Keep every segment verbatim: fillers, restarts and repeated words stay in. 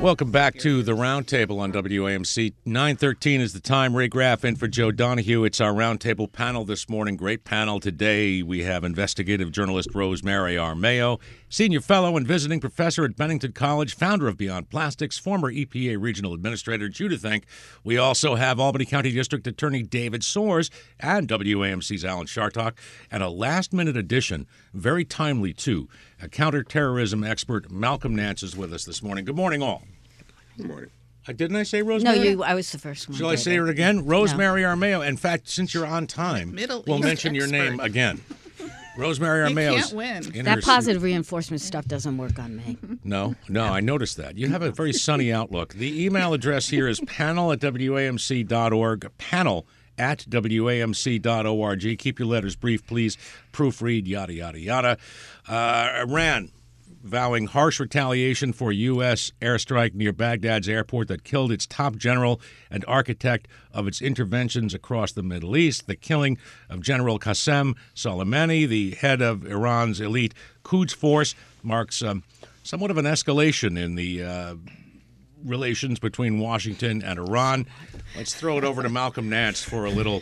Welcome back to the Roundtable on W A M C. nine thirteen is the time. Ray Graff in for Joe Donahue. It's our Roundtable panel this morning. Great panel today. We have investigative journalist Rosemary Armao, senior fellow and visiting professor at Bennington College, founder of Beyond Plastics, former E P A regional administrator Judith Enck. We also have Albany County District Attorney David Soares and W A M C's Alan Chartock. And a last-minute addition, very timely too, a counterterrorism expert, Malcolm Nance, is with us this morning. Good morning, all. Good morning. Uh, didn't I say Rosemary? No, you. I was the first one. Shall I say it again? Rosemary no. Armao. In fact, since you're on time, Middle we'll East mention expert. your name again. Rosemary You Armao. can't win. That positive reinforcement stuff doesn't work on me. No, no, I noticed that. You have a very sunny outlook. The email address here is panel at W A M C dot org. Panel at W A M C dot org. Keep your letters brief, please. Proofread, yada, yada, yada. Uh, Iran vowing harsh retaliation for U S airstrike near Baghdad's airport that killed its top general and architect of its interventions across the Middle East. The killing of General Qasem Soleimani, the head of Iran's elite Quds force, marks um, somewhat of an escalation in the uh, relations between Washington and Iran. Let's throw it over to Malcolm Nance for a little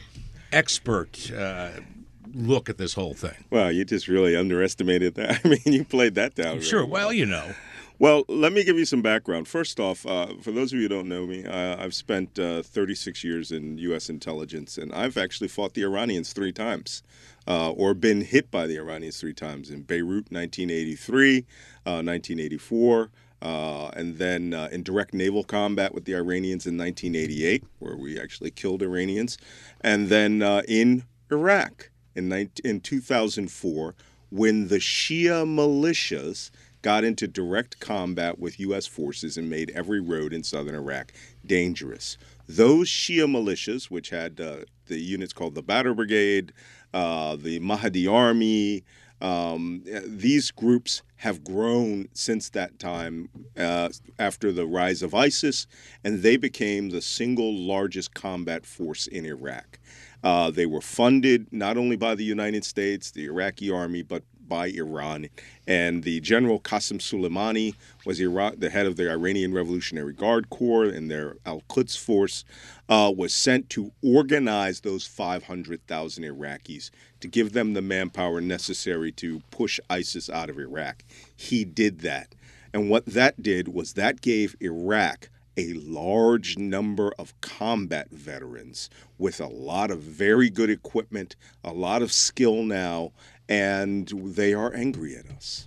expert uh look at this whole thing. Wow, you just really underestimated that. I mean, you played that down. Sure, really well. well, you know. Well, let me give you some background. First off, uh, for those of you who don't know me, uh, I've spent uh, thirty-six years in U S intelligence, and I've actually fought the Iranians three times, uh, or been hit by the Iranians three times. In Beirut, nineteen eighty-three, uh, nineteen eighty-four, uh, and then uh, in direct naval combat with the Iranians in nineteen eighty-eight, where we actually killed Iranians, and then uh, in Iraq in, in two thousand four, when the Shia militias got into direct combat with U S forces and made every road in southern Iraq dangerous. Those Shia militias, which had uh, the units called the Badr Brigade, uh, the Mahdi Army, um, these groups have grown since that time uh, after the rise of ISIS, and they became the single largest combat force in Iraq. Uh, they were funded not only by the United States, the Iraqi army, but by Iran. And the General Qasem Soleimani was Iran, the head of the Iranian Revolutionary Guard Corps, and their Al-Quds force uh, was sent to organize those five hundred thousand Iraqis to give them the manpower necessary to push ISIS out of Iraq. He did that. And what that did was that gave Iraq a large number of combat veterans with a lot of very good equipment, a lot of skill now, and they are angry at us.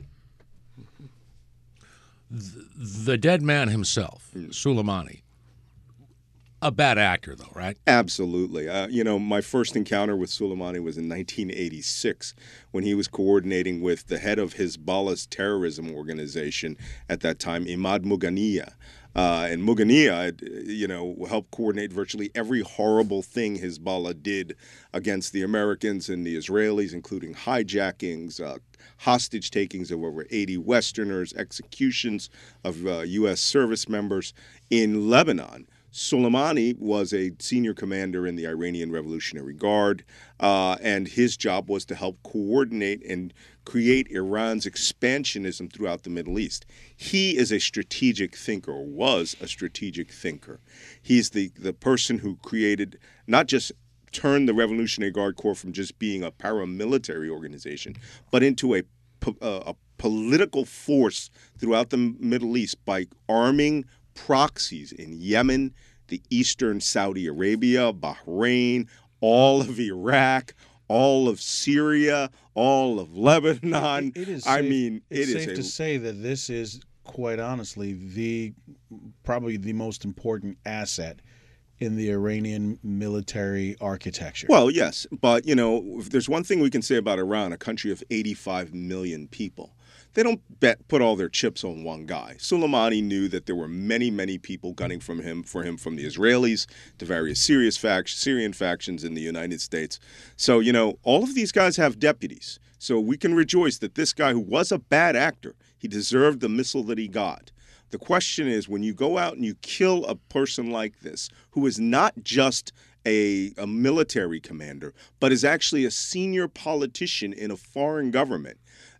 The, the dead man himself, mm. Soleimani, a bad actor, though, right? Absolutely. Uh, you know, my first encounter with Soleimani was in nineteen eighty-six when he was coordinating with the head of Hezbollah's terrorism organization at that time, Imad Mughaniyeh. Uh, and Mughaniyeh, you know, helped coordinate virtually every horrible thing Hezbollah did against the Americans and the Israelis, including hijackings, uh, hostage takings of over eighty Westerners, executions of uh, U S service members in Lebanon. Soleimani was a senior commander in the Iranian Revolutionary Guard, uh, and his job was to help coordinate and create Iran's expansionism throughout the Middle East. He is a strategic thinker, or was a strategic thinker. He's the, the person who created, not just turned the Revolutionary Guard Corps from just being a paramilitary organization, but into a, a political force throughout the Middle East by arming proxies in Yemen, the eastern Saudi Arabia, Bahrain, all of Iraq, all of Syria, all of Lebanon. It, it is I safe, mean, it's it safe is to a, say that this is, quite honestly, the probably the most important asset in the Iranian military architecture. Well, yes, but, you know, if there's one thing we can say about Iran, a country of eighty-five million people. They don't bet, put all their chips on one guy. Soleimani knew that there were many, many people gunning from him, for him from the Israelis to various Syrian, fact, Syrian factions in the United States. So, you know, all of these guys have deputies. So we can rejoice that this guy, who was a bad actor, he deserved the missile that he got. The question is, when you go out and you kill a person like this, who is not just a, a military commander, but is actually a senior politician in a foreign government,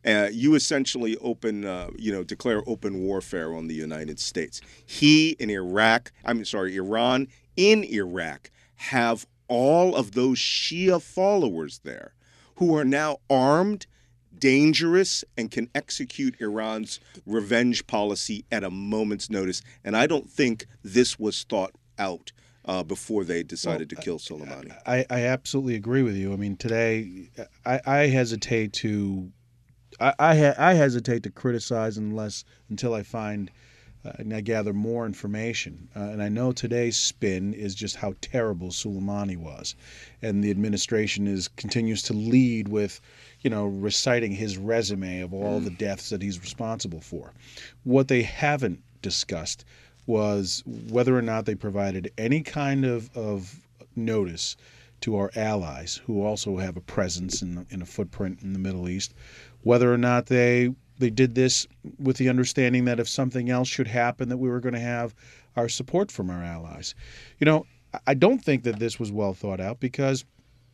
uh, you essentially open, uh, you know, declare open warfare on the United States. He in Iraq, I'm sorry, Iran in Iraq have all of those Shia followers there who are now armed, dangerous, and can execute Iran's revenge policy at a moment's notice. And I don't think this was thought out uh, before they decided well, to kill Soleimani. I, I absolutely agree with you. I mean, today I, I hesitate to I I, I hesitate to criticize unless until I find uh, and I gather more information. Uh, and I know today's spin is just how terrible Soleimani was, and the administration is continues to lead with, you know, reciting his resume of all the deaths that he's responsible for. What they haven't discussed was whether or not they provided any kind of, of notice to our allies who also have a presence in, in a footprint in the Middle East, whether or not they they did this with the understanding that if something else should happen, that we were going to have our support from our allies. You know, I don't think that this was well thought out, because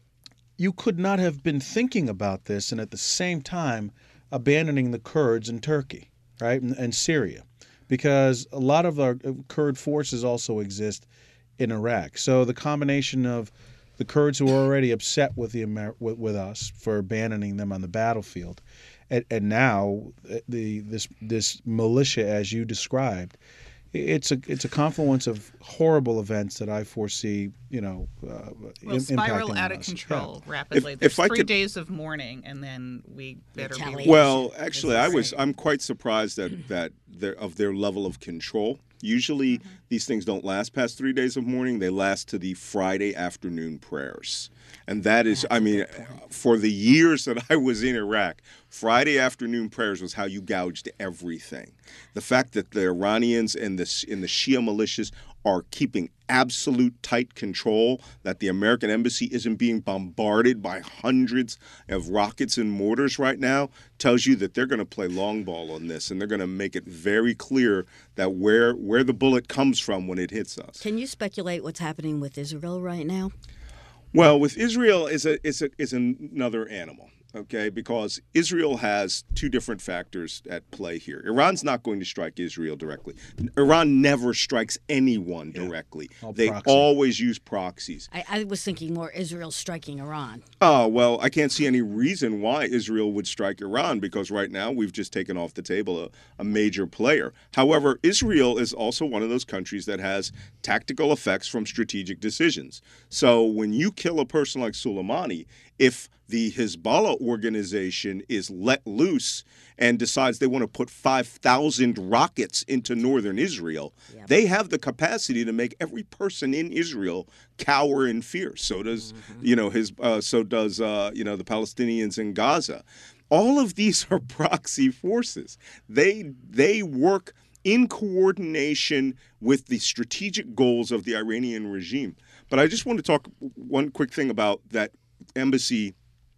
you could not have been thinking about this and at the same time abandoning the Kurds in Turkey, right, and, and Syria, because a lot of our Kurd forces also exist in Iraq. So the combination of the Kurds who are already upset with the Amer- with, with us for abandoning them on the battlefield, and, and now the this this militia, as you described, it's a it's a confluence of horrible events that I foresee, you know, uh, will im- spiral impacting out on of us. control Yeah. rapidly. If- There's if I three could- days of mourning, and then we better be Retaliation. Well, actually, I was I'm quite surprised that that their, of their level of control. Usually, mm-hmm. these things don't last past three days of mourning. They last to the Friday afternoon prayers. And that is, That's I mean, for the years that I was in Iraq, Friday afternoon prayers was how you gouged everything. The fact that the Iranians and the, and the Shia militias are keeping absolute tight control, that the American embassy isn't being bombarded by hundreds of rockets and mortars right now, tells you that they're going to play long ball on this, and they're going to make it very clear that where where the bullet comes from when it hits us. Can you speculate what's happening with Israel right now? Well, with Israel is a is a is another animal. Okay, because Israel has two different factors at play here. Iran's not going to strike Israel directly. Iran never strikes anyone directly. Yeah. They proxy. always use proxies. I, I was thinking more Israel striking Iran. Oh, well, I can't see any reason why Israel would strike Iran, because right now we've just taken off the table a, a major player. However, Israel is also one of those countries that has tactical effects from strategic decisions. So when you kill a person like Soleimani, if the Hezbollah organization is let loose and decides they want to put five thousand rockets into northern Israel, yep. they have the capacity to make every person in Israel cower in fear. So does, mm-hmm. you know, his, uh, so does, uh, you know, the Palestinians in Gaza. All of these are proxy forces. They they work in coordination with the strategic goals of the Iranian regime. But I just want to talk one quick thing about that embassy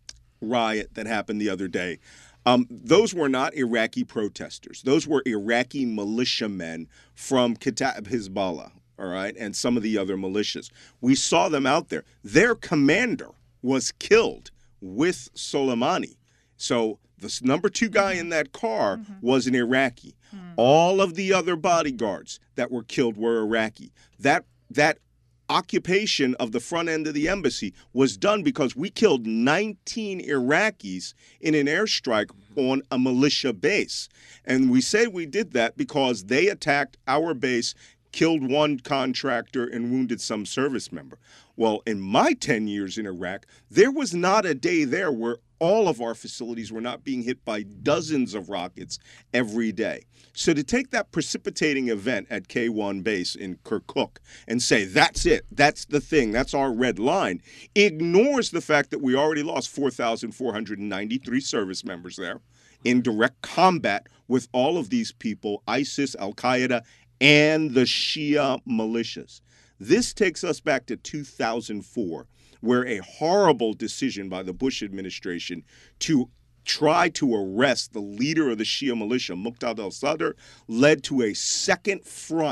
riot that happened the other day. Um, those were not Iraqi protesters. Those were Iraqi militiamen from Kataib Hezbollah, all right, and some of the other militias. We saw them out there. Their commander was killed with Soleimani. So the number two guy in that car mm-hmm. was an Iraqi. Mm-hmm. All of the other bodyguards that were killed were Iraqi. That that occupation of the front end of the embassy was done because we killed nineteen Iraqis in an airstrike on a militia base. And we say we did that because they attacked our base, killed one contractor, and wounded some service member. Well, in my ten years in Iraq, there was not a day there where all of our facilities were not being hit by dozens of rockets every day. So to take that precipitating event at K one base in Kirkuk and say, that's it, that's the thing, that's our red line, ignores the fact that we already lost four thousand four hundred ninety-three service members there in direct combat with all of these people, ISIS, Al-Qaeda, and the Shia militias. This takes us back to two thousand four, where a horrible decision by the Bush administration to try to arrest the leader of the Shia militia, Muqtada al-Sadr, led to a second front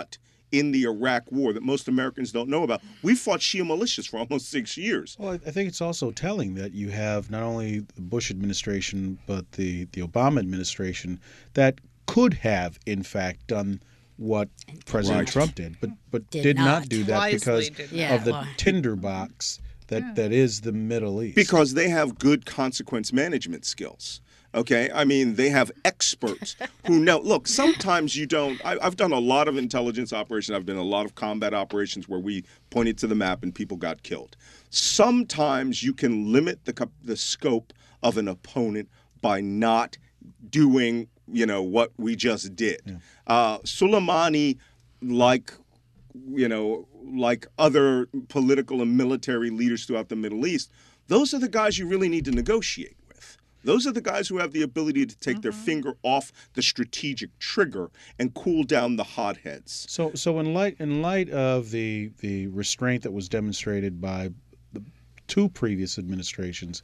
in the Iraq War that most Americans don't know about. We fought Shia militias for almost six years. Well, I think it's also telling that you have not only the Bush administration but the, the Obama administration that could have, in fact, done what President Right. Trump did, but but did, Did not. not. do that Wisely because did Yeah, of the well- tinderbox that, that is the Middle East. Because they have good consequence management skills. Okay, I mean, they have experts who know. Look, sometimes you don't. I, I've done a lot of intelligence operations. I've done a lot of combat operations where we pointed to the map and people got killed. Sometimes you can limit the co- the scope of an opponent by not doing, you know, what we just did. Yeah. Uh, Soleimani, like, you know, like other political and military leaders throughout the Middle East, those are the guys you really need to negotiate. Those are the guys who have the ability to take mm-hmm. their finger off the strategic trigger and cool down the hotheads. So, so in light in light of the the restraint that was demonstrated by the two previous administrations,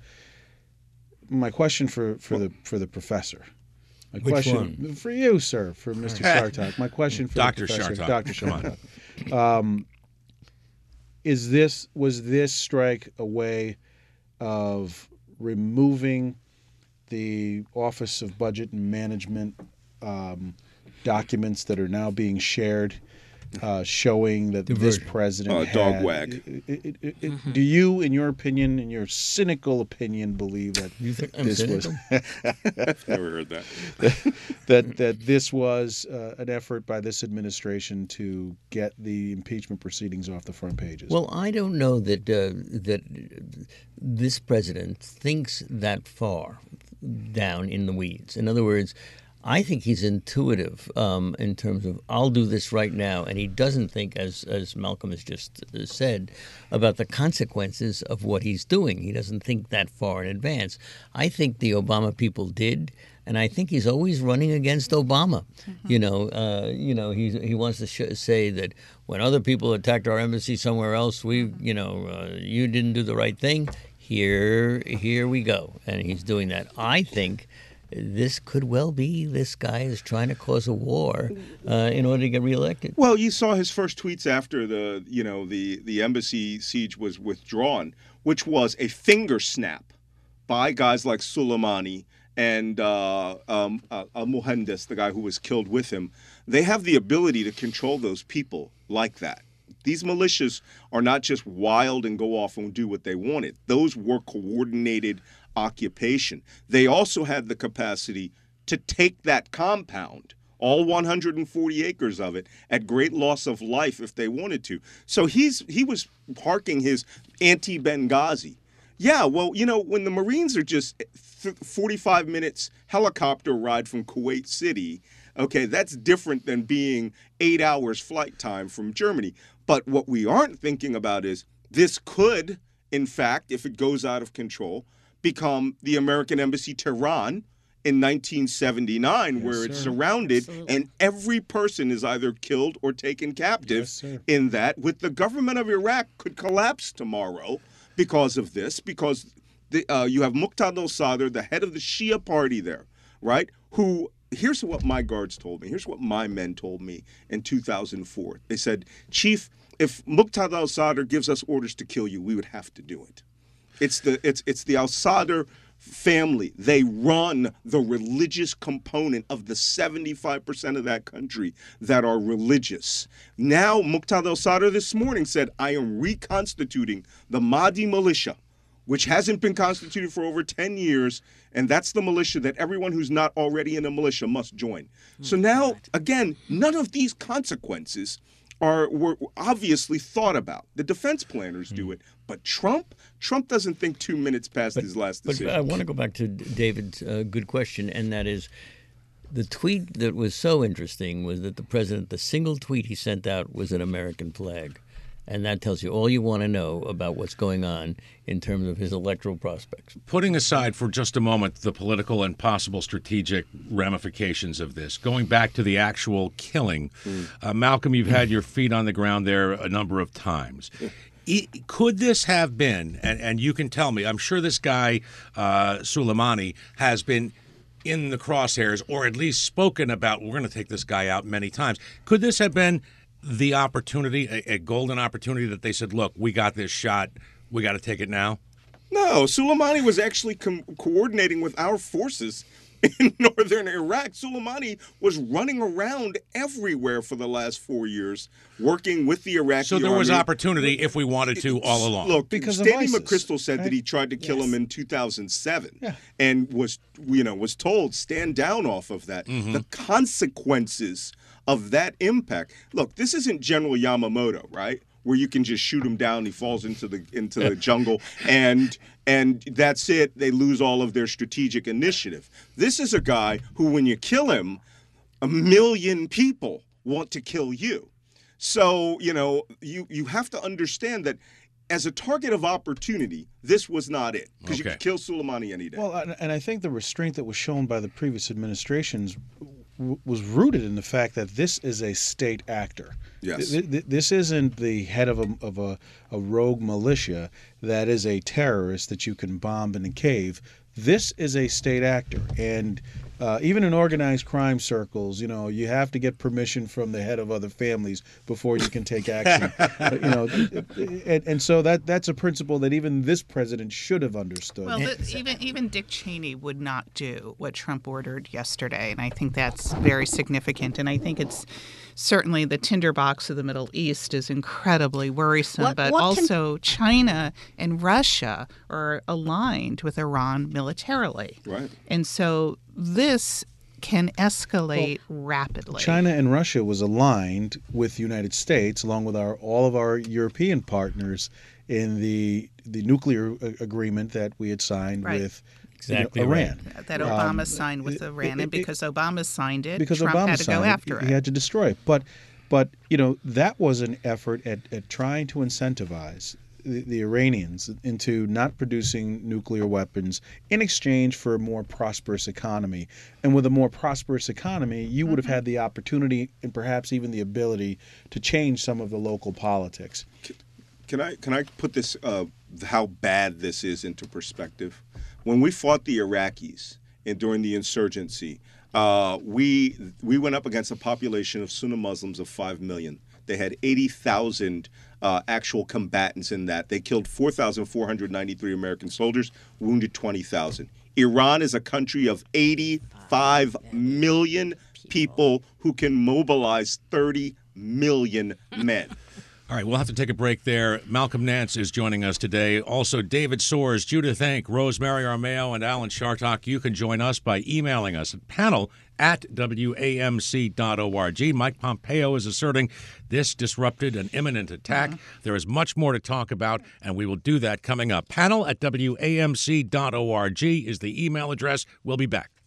my question for, for the for the professor, my Which question one? for you, sir, for Mister Chartock, my question for Doctor the professor, Chartock. Doctor Chartock, um, is this was this strike a way of removing the Office of Budget and Management um, documents that are now being shared, uh, showing that this president uh, had, dog wag. It, it, it, it, do you, in your opinion, in your cynical opinion, believe that You think I'm this cynical? I've never heard that. was that that this was uh, an effort by this administration to get the impeachment proceedings off the front pages? Well, I don't know that uh, that this president thinks that far down in the weeds. In other words, I think he's intuitive um, in terms of I'll do this right now, and he doesn't think, as as Malcolm has just said, about the consequences of what he's doing. He doesn't think that far in advance. I think the Obama people did, and I think he's always running against Obama. Mm-hmm. You know, uh, you know, he he wants to sh- say that when other people attacked our embassy somewhere else, we, you know, uh, you didn't do the right thing. Here, here we go, and he's doing that. I think this could well be this guy is trying to cause a war uh, in order to get reelected. Well, you saw his first tweets after the, you know, the the embassy siege was withdrawn, which was a finger snap by guys like Soleimani and uh, um, uh, Al-Muhandis, the guy who was killed with him. They have the ability to control those people like that. These militias are not just wild and go off and do what they wanted. Those were coordinated occupation. They also had the capacity to take that compound, all one hundred forty acres of it, at great loss of life if they wanted to. So he's he was parking his anti-Benghazi. Yeah, well, you know, when the Marines are just forty-five minutes helicopter ride from Kuwait City, okay, that's different than being eight hours flight time from Germany. But what we aren't thinking about is this could, in fact, if it goes out of control, become the American Embassy Tehran in nineteen seventy-nine, yes, where it's sir. surrounded Absolutely. And every person is either killed or taken captive yes, in that, with the government of Iraq could collapse tomorrow because of this, because the, uh, you have Muqtada al-Sadr, the head of the Shia party there, right, who... Here's what my guards told me. Here's what my men told me in two thousand four. They said, Chief, if Muqtada al-Sadr gives us orders to kill you, we would have to do it. It's the it's it's the al-Sadr family. They run the religious component of the seventy-five percent of that country that are religious. Now, Muqtada al-Sadr this morning said, I am reconstituting the Mahdi militia, which hasn't been constituted for over ten years, and that's the militia that everyone who's not already in a militia must join. Oh, so now, God. Again, none of these consequences are were obviously thought about. The defense planners mm. do it, but Trump, Trump doesn't think two minutes past but, his last but decision. I want to go back to David's uh, good question, and that is, the tweet that was so interesting was that the president, the single tweet he sent out was an American flag. And that tells you all you want to know about what's going on in terms of his electoral prospects. Putting aside for just a moment the political and possible strategic ramifications of this, going back to the actual killing, mm. uh, Malcolm, you've had your feet on the ground there a number of times. It, could this have been, and, and you can tell me, I'm sure this guy, uh, Soleimani, has been in the crosshairs or at least spoken about, we're going to take this guy out many times. Could this have been the opportunity, a, a golden opportunity that they said, look, we got this shot. We got to take it now? No, Soleimani was actually com- coordinating with our forces in northern Iraq. Soleimani was running around everywhere for the last four years, working with the Iraqi So there was army. opportunity if we wanted to all along. Look, Because of Stanley ISIS, McChrystal said right? that he tried to kill Yes. him in two thousand seven, Yeah. and was, you know, was told stand down off of that. Mm-hmm. The consequences of that impact. Look, this isn't General Yamamoto, right? Where you can just shoot him down, he falls into the into the jungle, and and that's it. They lose all of their strategic initiative. This is a guy who, when you kill him, a million people want to kill you. So, you know, you, you have to understand that as a target of opportunity, this was not it. Because you Okay. could kill Soleimani any day. Well, and, and I think the restraint that was shown by the previous administrations w- was rooted in the fact that this is a state actor. Yes. Th- th- This isn't the head of a of a, a rogue militia that is a terrorist that you can bomb in a cave. This is a state actor, and uh, even in organized crime circles, you know, you have to get permission from the head of other families before you can take action. Uh, you know, and, and so that that's a principle that even this president should have understood. Well, the, even even Dick Cheney would not do what Trump ordered yesterday, and I think that's very significant. And I think it's certainly the tinderbox of the Middle East is incredibly worrisome, What- but what can- also China and Russia are aligned with Iran militarily. Right. And so this can escalate rapidly. China and Russia was aligned with the United States, along with our all of our European partners, in the the nuclear a- agreement that we had signed Right. with Exactly you know, right. Iran. that Obama signed with Iran, it- and because Obama signed it, Because Trump Obama had to signed go it, after he it. had to destroy it. But but you know that was an effort at, at trying to incentivize the, the Iranians into not producing nuclear weapons in exchange for a more prosperous economy. And with a more prosperous economy, you would have had the opportunity and perhaps even the ability to change some of the local politics. Can I can I put this uh, how bad this is into perspective? When we fought the Iraqis and during the insurgency, uh, we we went up against a population of Sunni Muslims of five million. They had eighty thousand uh, actual combatants in that. They killed four thousand four hundred ninety-three American soldiers, wounded twenty thousand. Iran is a country of eighty-five million people who can mobilize thirty million men. All right, we'll have to take a break there. Malcolm Nance is joining us today. Also, David Soares, Judith Hank, Rosemary Armao, and Alan Shartok. You can join us by emailing us at panel at W A M C dot org. Mike Pompeo is asserting this disrupted an imminent attack. Mm-hmm. There is much more to talk about, and we will do that coming up. Panel at W A M C dot org is the email address. We'll be back.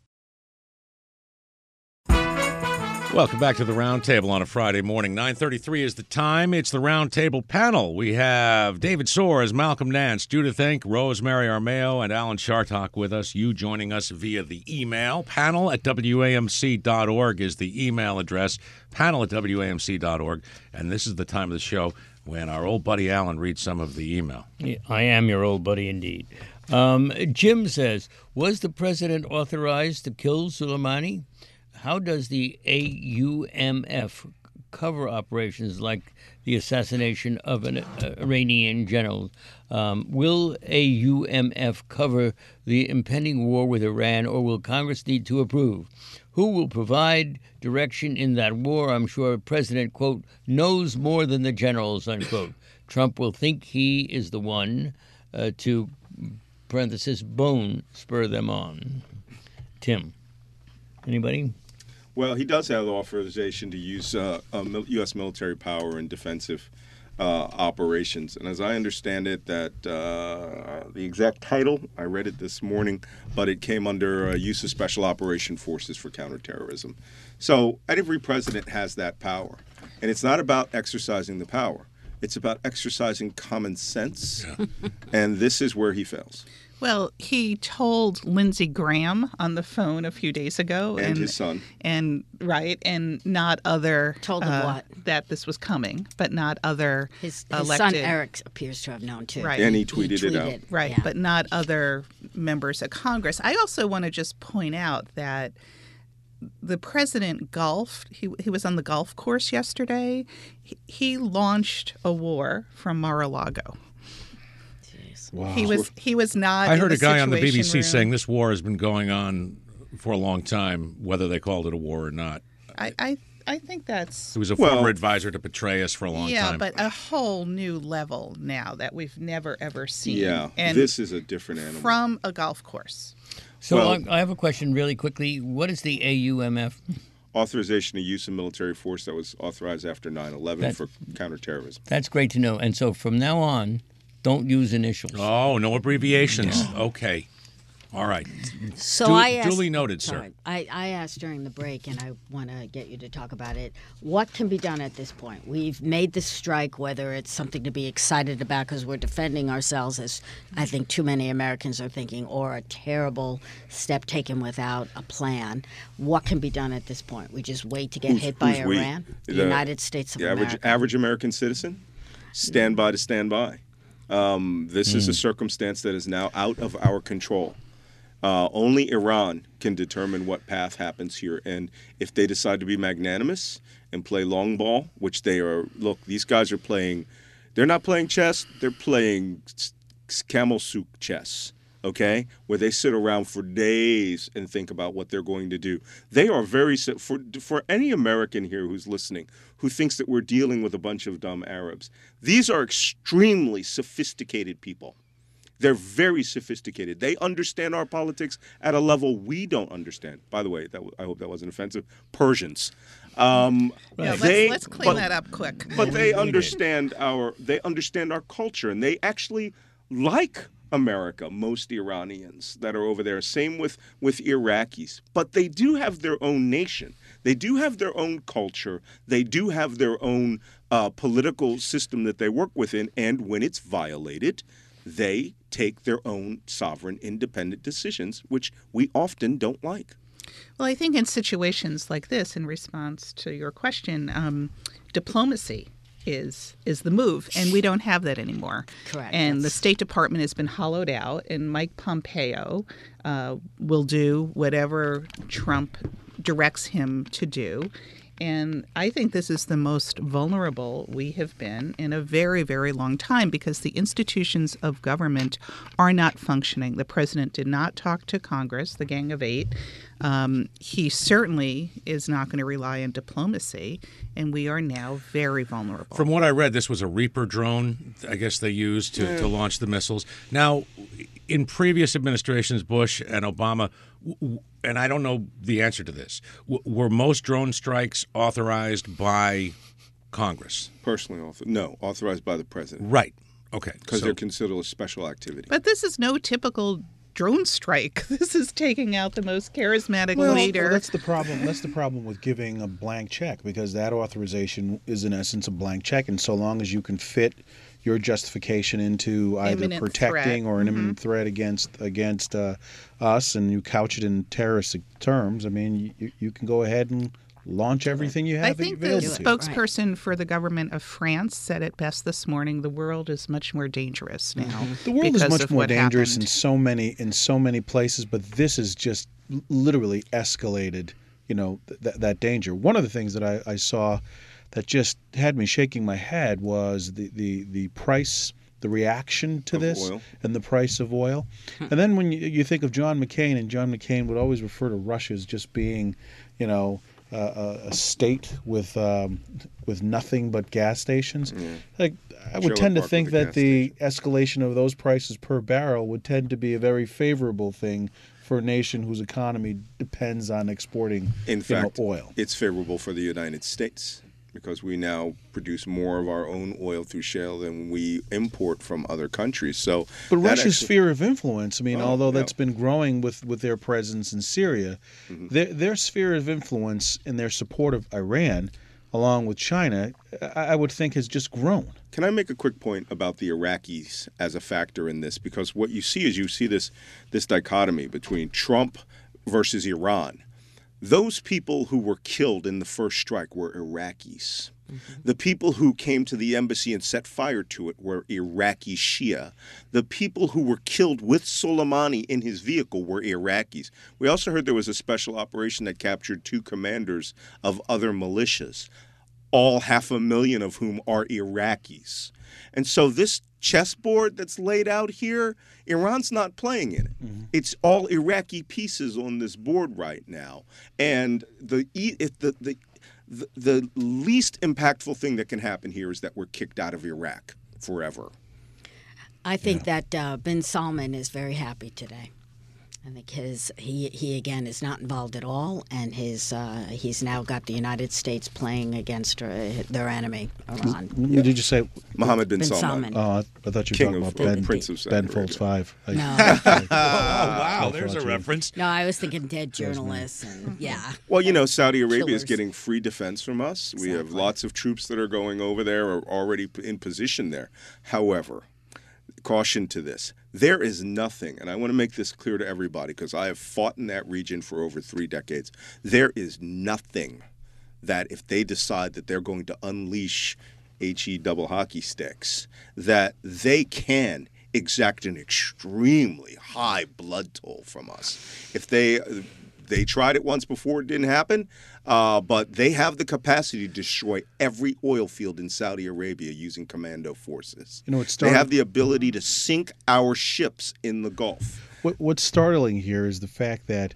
Welcome back to the Round Table on a Friday morning. nine thirty-three is the time. It's the Round Table panel. We have David Soares, Malcolm Nance, Judith Hank, Rosemary Armao, and Alan Shartok with us. You joining us via the email. Panel at W A M C dot org is the email address. Panel at W A M C dot org. And this is the time of the show when our old buddy Alan reads some of the email. Yeah, I am your old buddy indeed. Um, Jim says, was the president authorized to kill Soleimani? How does the A U M F cover operations like the assassination of an uh, Iranian general? Um, will A U M F cover the impending war with Iran, or will Congress need to approve? Who will provide direction in that war? I'm sure the president, quote, knows more than the generals, unquote. Trump will think he is the one uh, to, parenthesis, bone spur them on. Tim, anybody? Well, he does have authorization to use uh, uh, U S military power in defensive uh, operations. And as I understand it, that uh, the exact title, I read it this morning, but it came under uh, use of special operation forces for counterterrorism. So every president has that power. And it's not about exercising the power. It's about exercising common sense. Yeah. And this is where he fails. Well, he told Lindsey Graham on the phone a few days ago, and, and his son, and right, and not other Told him uh, what? That this was coming, but not other His, his elected, son Eric appears to have known too. Right. And he tweeted, it out. right, yeah. but not other members of Congress. I also want to just point out that the president golfed. He he was on the golf course yesterday. He, he launched a war from Mar-a-Lago. Wow. He was he was not. I in heard the a guy on the B B C Situation Room. saying this war has been going on for a long time, whether they called it a war or not. I I, I think that's. He was a Well- former advisor to Petraeus for a long Yeah, time. but a whole new level now that we've never ever seen. Yeah, and this is a different animal. from a golf course. So Well- I, I have a question really quickly. What is the A U M F? Authorization to use of military force that was authorized after nine eleven That- for counterterrorism. That's great to know. And so from now on, don't use initials. Oh, no abbreviations. Okay. All right. So Du- I asked, duly noted, sir. sorry, I, I asked during the break, and I want to get you to talk about it. What can be done at this point? We've made the strike, whether it's something to be excited about because we're defending ourselves, as I think too many Americans are thinking, or a terrible step taken without a plan. What can be done at this point? We just wait to get Who's- hit by who's we? Iran, the, The- United States of The average America. average American citizen, stand by to stand by. Um, this is a circumstance that is now out of our control. Uh, only Iran can determine what path happens here. And if they decide to be magnanimous and play long ball, which they are, look, these guys are playing, they're not playing chess, they're playing s- s- camel soup chess, okay? Where they sit around for days and think about what they're going to do. They are very, si- for, for any American here who's listening, who thinks that we're dealing with a bunch of dumb Arabs, these are extremely sophisticated people. They're very sophisticated. They understand our politics at a level we don't understand. By the way, that w- I hope that wasn't offensive. Persians. Um, Yeah, let's, they- let's clean but- that up quick. But they understand our they understand our culture, and they actually like America. Most Iranians that are over there. Same with with Iraqis. But they do have their own nation. They do have their own culture. They do have their own uh, political system that they work within. And when it's violated, they take their own sovereign, independent decisions, which we often don't like. Well, I think in situations like this, in response to your question, um, diplomacy is is the move, and we don't have that anymore. Correct, And the that's- State Department has been hollowed out, and Mike Pompeo uh, will do whatever Trump directs him to do. And I think this is the most vulnerable we have been in a very, very long time because the institutions of government are not functioning. The president did not talk to Congress, the Gang of Eight. Um, he certainly is not going to rely on diplomacy, and we are now very vulnerable. From what I read, this was a Reaper drone, I guess they used to, to launch the missiles. Now, in previous administrations, Bush and Obama, w- w- and I don't know the answer to this, w- were most drone strikes authorized by Congress? Personally, author- no, authorized by the president Right. Okay. because So- they're considered a special activity. But this is no typical drone strike. This is taking out the most charismatic Well, leader. that's the problem. That's the problem with giving a blank check, because that authorization is in essence a blank check, and so long as you can fit your justification into either Imminent protecting threat. or an imminent threat against against uh, us, and you couch it in terroristic terms, I mean, you, you can go ahead and launch everything you have I think the available to you. spokesperson for the government of France said it best this morning. The world is much more dangerous now. The world because is much of more what dangerous in happened. so many in so many places, but this is just l- literally escalated. You know th- th- that danger. One of the things that I, I saw that just had me shaking my head was the the, the price, the reaction to Of this, oil. and the price of oil. And then when you, you think of John McCain, and John McCain would always refer to Russia as just being, you know. Uh, a, a state with um, with nothing but gas stations. Like I would Trailer tend to park think with a that gas the escalation of those prices per barrel would tend to be a very favorable thing for a nation whose economy depends on exporting In you fact, know, oil. it's favorable for the United States because we now produce more of our own oil through shale than we import from other countries. So, But that Russia's actually- sphere of influence, I mean, Oh, although yeah. that's been growing with, with their presence in Syria, their, their sphere of influence and their support of Iran, along with China, I, I would think has just grown. Can I make a quick point about the Iraqis as a factor in this? Because what you see is you see this this dichotomy between Trump versus Iran. Those people who were killed in the first strike were Iraqis. Mm-hmm. The people who came to the embassy and set fire to it were Iraqi Shia. The people who were killed with Soleimani in his vehicle were Iraqis. We also heard there was a special operation that captured two commanders of other militias, all half a million of whom are Iraqis. And so this chessboard that's laid out here, Iran's not playing in it. Mm-hmm. It's all Iraqi pieces on this board right now. And the if the, the the the least impactful thing that can happen here is that we're kicked out of Iraq forever. I think yeah. that uh, bin Salman is very happy today. I think his he he again is not involved at all, and his uh, he's now got the United States playing against uh, their enemy, Iran. Yeah. Did you say Mohammed bin, bin Salman? Salman? Oh, I thought you were King talking of, about Ben, Prince of Ben Folds Five. No. oh, wow, there's a reference. No, I was thinking dead journalists, and yeah. Well, you know, Saudi Arabia Killers. is getting free defense from us. Exactly. We have lots of troops that are going over there or already in position there. However, caution to this. There is nothing, and I want to make this clear to everybody because I have fought in that region for over three decades. There is nothing that if they decide that they're going to unleash HE double hockey sticks, that they can exact an extremely high blood toll from us. If they they tried it once before, it didn't happen, uh, but they have the capacity to destroy every oil field in Saudi Arabia using commando forces. You know, it's they have the ability to sink our ships in the Gulf. What, what's startling here is the fact that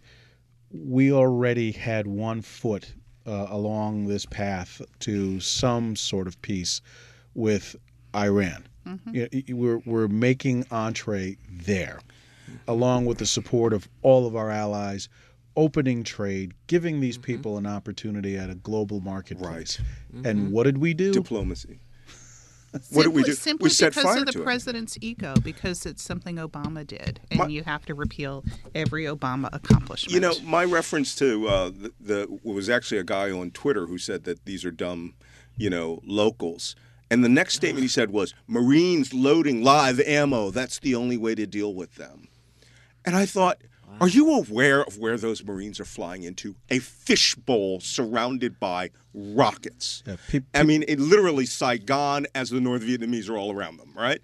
we already had one foot uh, along this path to some sort of peace with Iran. Mm-hmm. You know, we're, we're making entree there, along with the support of all of our allies, opening trade, giving these mm-hmm. people an opportunity at a global marketplace. Right. Mm-hmm. And what did we do? Diplomacy. Simply, what did we do? Simply we set because fire of the to president's it. ego, because it's something Obama did, and my, you have to repeal every Obama accomplishment. You know, my reference to uh, the, the was actually a guy on Twitter who said that these are dumb, you know, locals. And the next statement he said was, Marines loading live ammo. That's the only way to deal with them. And I thought, wow. Are you aware of where those Marines are flying into? A fishbowl surrounded by rockets. Yeah, pe- pe- I mean, it literally Saigon as the North Vietnamese are all around them, right?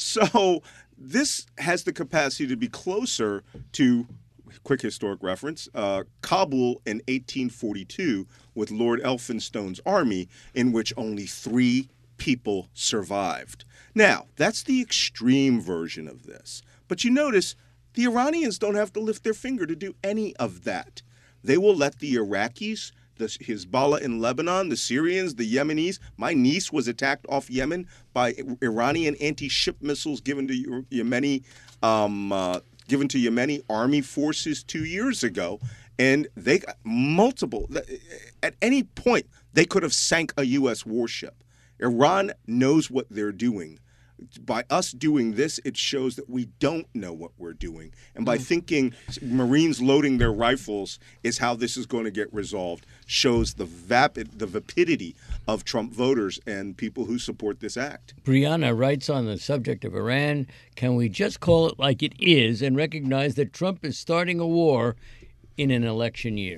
So this has the capacity to be closer to, quick historic reference, uh, Kabul in eighteen forty-two with Lord Elphinstone's army, in which only three people survived. Now, that's the extreme version of this. But you notice the Iranians don't have to lift their finger to do any of that. They will let the Iraqis, the Hezbollah in Lebanon, the Syrians, the Yemenis. My niece was attacked off Yemen by Iranian anti-ship missiles given to Yemeni, um, uh, given to Yemeni army forces two years ago. And they got multiple. At any point, they could have sank a U S warship. Iran knows what they're doing. By us doing this, it shows that we don't know what we're doing. And by mm. thinking Marines loading their rifles is how this is going to get resolved, shows the vapid, the vapidity of Trump voters and people who support this act. Brianna writes on the subject of Iran, can we just call it like it is and recognize that Trump is starting a war in an election year?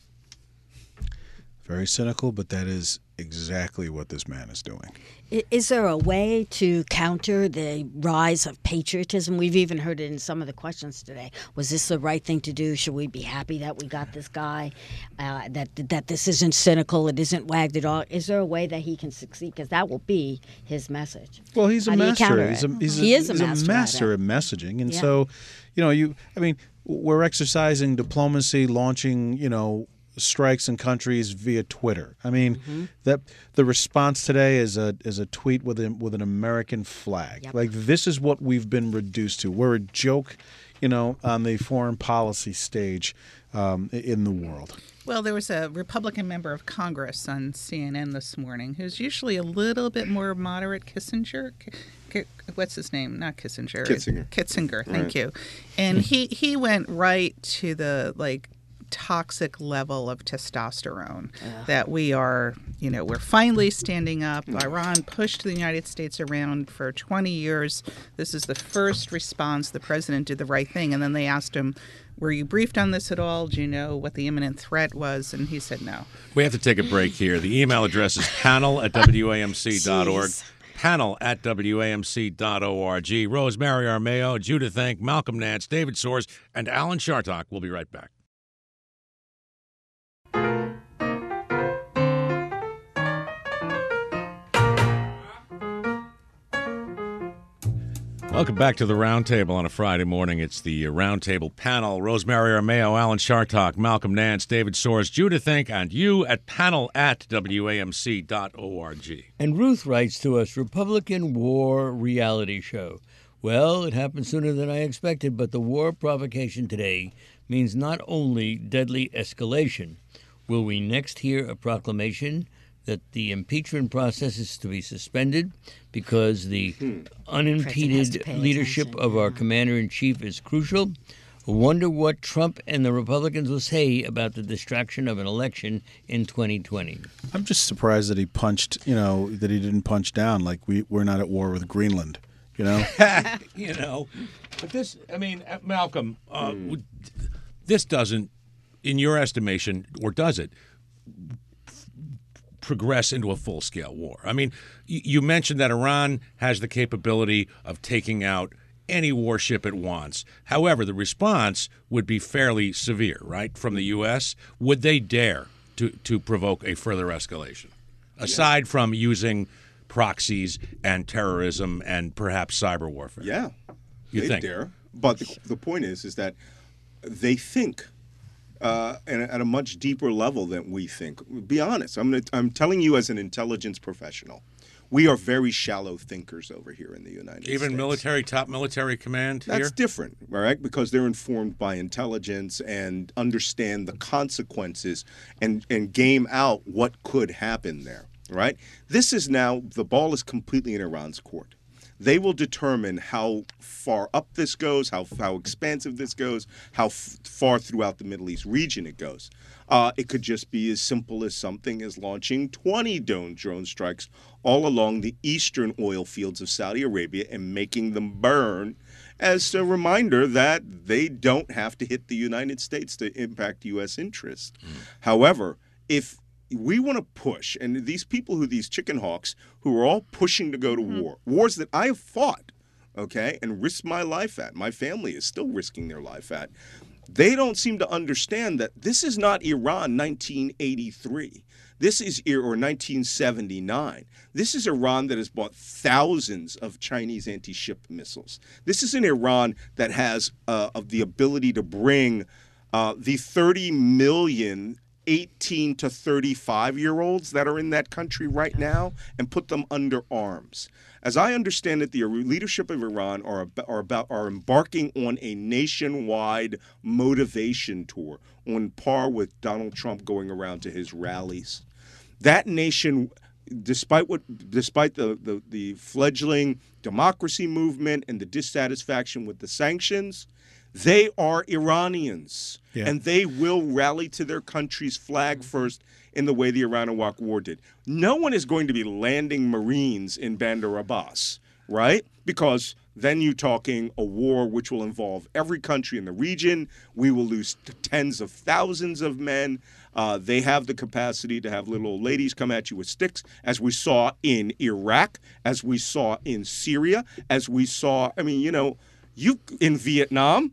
Very cynical, but that is exactly what this man is doing. Is there a way to counter the rise of patriotism? We've even heard it in some of the questions today. Was this the right thing to do? Should we be happy that we got this guy? Uh, that that this isn't cynical, it isn't wagged at all? Is there a way that he can succeed? Because that will be his message. Well, he's a How master. He's a, he's he a, is a he's master, a master at messaging. And yeah. so, you know, you. I mean, we're exercising diplomacy, launching, you know, strikes in countries via Twitter. I mean, mm-hmm. that the response today is a is a tweet with a, with an American flag. Yep. Like, this is what we've been reduced to. We're a joke, you know, on the foreign policy stage um, in the world. Well, there was a Republican member of Congress on C N N this morning who's usually a little bit more moderate. Kissinger. K- What's his name? Not Kissinger. Kitzinger. Kitzinger. Thank right. you. And he he went right to the like. toxic level of testosterone that we are, you know, we're finally standing up. Iran pushed the United States around for twenty years. This is the first response. The president did the right thing. And then they asked him, were you briefed on this at all? Do you know what the imminent threat was? And he said no. We have to take a break here. The email address is panel at W A M C dot org. Panel at W A M C dot org. Rosemary Armao, Judith Enck, Malcolm Nance, David Soares, and Alan Chartock. We'll be right back. Welcome back to the Roundtable on a Friday morning. It's the Roundtable panel. Rosemary Armao, Alan Chartock, Malcolm Nance, David Soares, Judith Enck, and you at panel at W A M C dot org. And Ruth writes to us, Republican war reality show. Well, it happened sooner than I expected, but the war provocation today means not only deadly escalation. Will we next hear a proclamation that the impeachment process is to be suspended because the hmm. unimpeded leadership attention. of our commander-in-chief is crucial? I wonder what Trump and the Republicans will say about the distraction of an election in twenty twenty. I'm just surprised that he punched, you know, that he didn't punch down like we, we're not at war with Greenland, you know? you know, but this, I mean, Malcolm, uh, mm. this doesn't, in your estimation, or does it, progress into a full-scale war? I mean, you mentioned that Iran has the capability of taking out any warship it wants. However, the response would be fairly severe, right, from the U S? Would they dare to, to provoke a further escalation, aside yeah. from using proxies and terrorism and perhaps cyber warfare? Yeah, you they think? dare. But the, the point is, is that they think Uh, and at a much deeper level than we think. Be honest. I'm gonna, I'm telling you as an intelligence professional, we are very shallow thinkers over here in the United States. Even military, top military command That's here? different, all right? Because they're informed by intelligence and understand the consequences and, and game out what could happen there, right? This is now, the ball is completely in Iran's court. They will determine how far up this goes, how how expansive this goes, how f- far throughout the Middle East region it goes. Uh, it could just be as simple as something as launching twenty drone drone strikes all along the eastern oil fields of Saudi Arabia and making them burn as a reminder that they don't have to hit the United States to impact U S interests. Mm. However, if we want to push, and these people who, these chicken hawks, who are all pushing to go to mm-hmm. war, wars that I have fought, okay, and risked my life at, my family is still risking their life at, they don't seem to understand that this is not Iran nineteen eighty-three. This is, or nineteen seventy-nine. This is Iran that has bought thousands of Chinese anti-ship missiles. This is an Iran that has uh, of the ability to bring uh, the thirty million eighteen to thirty-five-year-olds that are in that country right now and put them under arms. As I understand it, the leadership of Iran are, are, about, are embarking on a nationwide motivation tour on par with Donald Trump going around to his rallies. That nation, despite what, despite the, the, the fledgling democracy movement and the dissatisfaction with the sanctions, they are Iranians, yeah. and they will rally to their country's flag first in the way the Iran-Iraq War did. No one is going to be landing Marines in Bandar Abbas, right? Because then you're talking a war which will involve every country in the region. We will lose tens of thousands of men. Uh, they have the capacity to have little old ladies come at you with sticks, as we saw in Iraq, as we saw in Syria, as we saw, I mean, you know, You in Vietnam,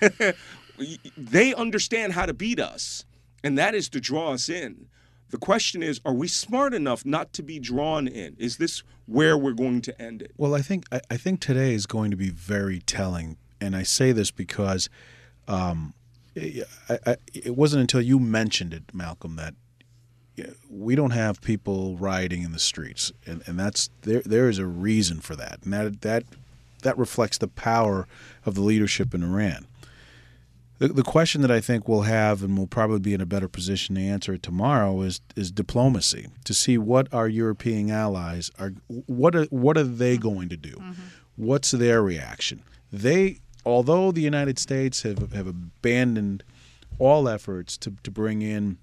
they understand how to beat us, and that is to draw us in. The question is, are we smart enough not to be drawn in? Is this where we're going to end it? Well, I think I, I think today is going to be very telling, and I say this because um, I, I, it wasn't until you mentioned it, Malcolm, that we don't have people rioting in the streets, and, and that's there. There is a reason for that, and that that. That reflects the power of the leadership in Iran. The, the question that I think we'll have, and we'll probably be in a better position to answer it tomorrow, is is diplomacy, to see what our European allies are, what are, what are they going to do? Mm-hmm. What's their reaction? They, although the United States have, have abandoned all efforts to to bring in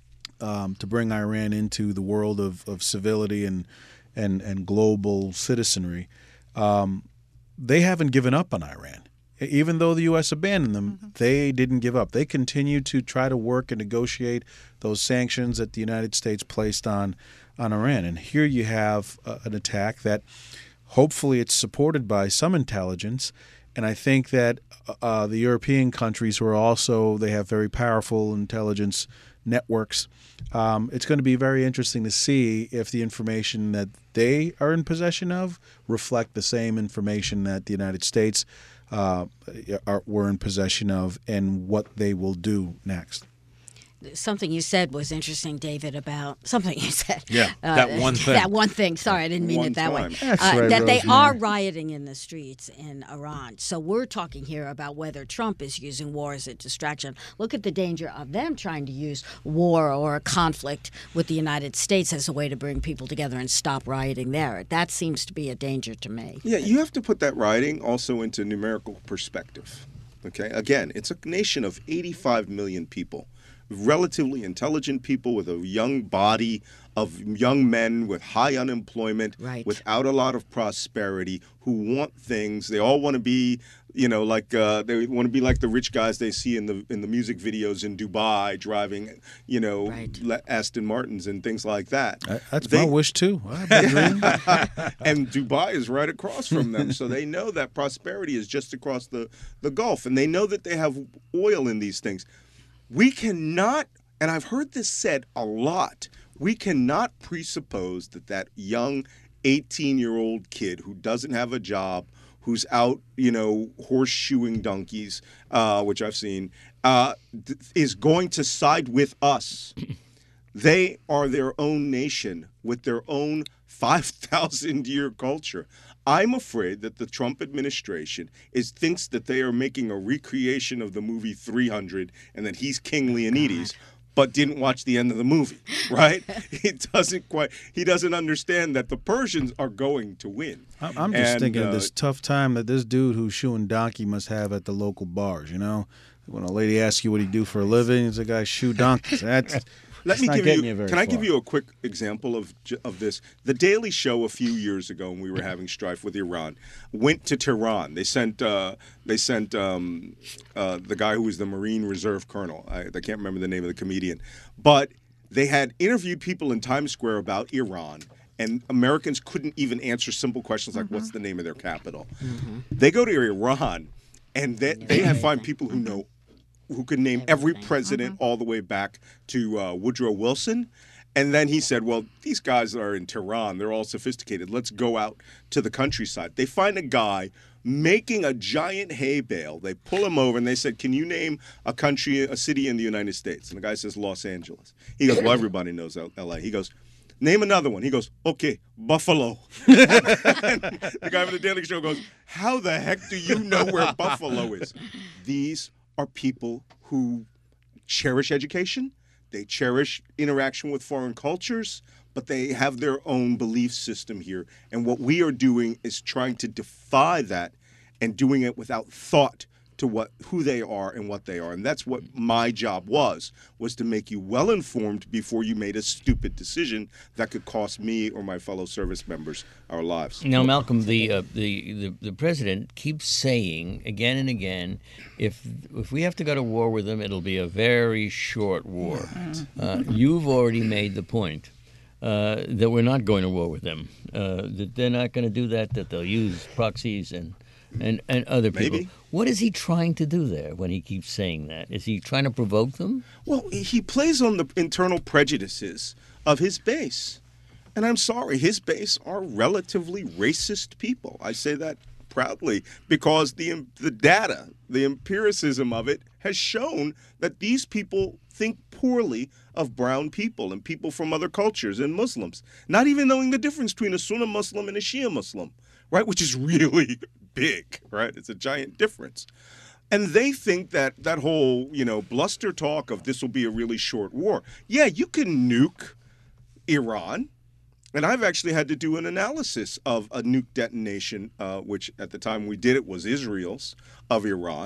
um, to bring Iran into the world of, of civility and and and global citizenry. Um, they haven't given up on Iran. Even though the U S abandoned them, mm-hmm. they didn't give up. They continued to try to work and negotiate those sanctions that the United States placed on, on Iran. And here you have uh, an attack that hopefully it's supported by some intelligence. And I think that uh, the European countries who are also, they have very powerful intelligence networks. Um, it's going to be very interesting to see if the information that they are in possession of reflect the same information that the United States Uh, are, were in possession of, and what they will do next. Something you said was interesting, David, about something you said. Yeah, uh, that one thing. That one thing. Sorry, I didn't mean One it that time. way. That's Uh, right, that they Rosemary. are rioting in the streets in Iran. So we're talking here about whether Trump is using war as a distraction. Look at the danger of them trying to use war or a conflict with the United States as a way to bring people together and stop rioting there. That seems to be a danger to me. Yeah, you have to put that rioting also into numerical perspective. Okay, again, it's a nation of eighty-five million people, relatively intelligent people with a young body of young men with high unemployment, Right. without a lot of prosperity, who want things. They all want to be, you know, like uh, they want to be like the rich guys they see in the in the music videos in Dubai, driving, you know, Right. Le- Aston Martins and things like that. I, that's They- my wish too. I've been dreaming. and Dubai is right across from them. So they know that prosperity is just across the, the Gulf. And they know that they have oil in these things. We cannot, and I've heard this said a lot, we cannot presuppose that that young eighteen-year-old kid who doesn't have a job, who's out, you know, horseshoeing donkeys, uh, which I've seen, uh, th- is going to side with us. They are their own nation with their own five thousand year culture. I'm afraid that the Trump administration is thinks that they are making a recreation of the movie three hundred and that he's King Leonidas, but didn't watch the end of the movie, right? He doesn't quite, he doesn't understand that the Persians are going to win. I'm I'm just And, thinking of uh, this tough time that this dude who's shoeing donkey must have at the local bars, you know? When a lady asks you what he do for a living, it's a guy shoe donkeys. That's, Let that's me not give getting you. you very can I far. give you a quick example of j- of this? The Daily Show a few years ago, when we were having strife with Iran, went to Tehran. They sent uh, they sent um, uh, the guy who was the Marine Reserve Colonel. I, I can't remember the name of the comedian, but they had interviewed people in Times Square about Iran. And Americans couldn't even answer simple questions like, "What's the name of their capital?" They go to Iran, and they they have find people who know, who could name every president all the way back to uh, Woodrow Wilson. And then he said, well, these guys are in Tehran. They're all sophisticated. Let's go out to the countryside. They find a guy making a giant hay bale. They pull him over and they said, can you name a country, a city in the United States? And the guy says, Los Angeles. He goes, well, everybody knows L A. He goes, name another one. He goes, okay, Buffalo. And the guy from the Daily Show goes, how the heck do you know where Buffalo is? These are people who cherish education. They cherish interaction with foreign cultures, but they have their own belief system here. And what we are doing is trying to defy that and doing it without thought to what who they are and what they are. And that's what my job was, was to make you well informed before you made a stupid decision that could cost me or my fellow service members our lives. Now, Malcolm, the, uh, the the the president keeps saying again and again, if if we have to go to war with them, it'll be a very short war. Uh, you've already made the point uh, that we're not going to war with them. Uh, that they're not going to do that. That they'll use proxies and. And, and other people. Maybe. What is he trying to do there when he keeps saying that? Is he trying to provoke them? Well, he plays on the internal prejudices of his base. And I'm sorry, his base are relatively racist people. I say that proudly because the the data, the empiricism of it has shown that these people think poorly of brown people and people from other cultures and Muslims, not even knowing the difference between a Sunni Muslim and a Shia Muslim, right? Which is really big, right? It's a giant difference. And they think that that whole, you know, bluster talk of this will be a really short war. Yeah, you can nuke Iran. And I've actually had to do an analysis of a nuke detonation, uh, which at the time we did it was Israel's, of Iran.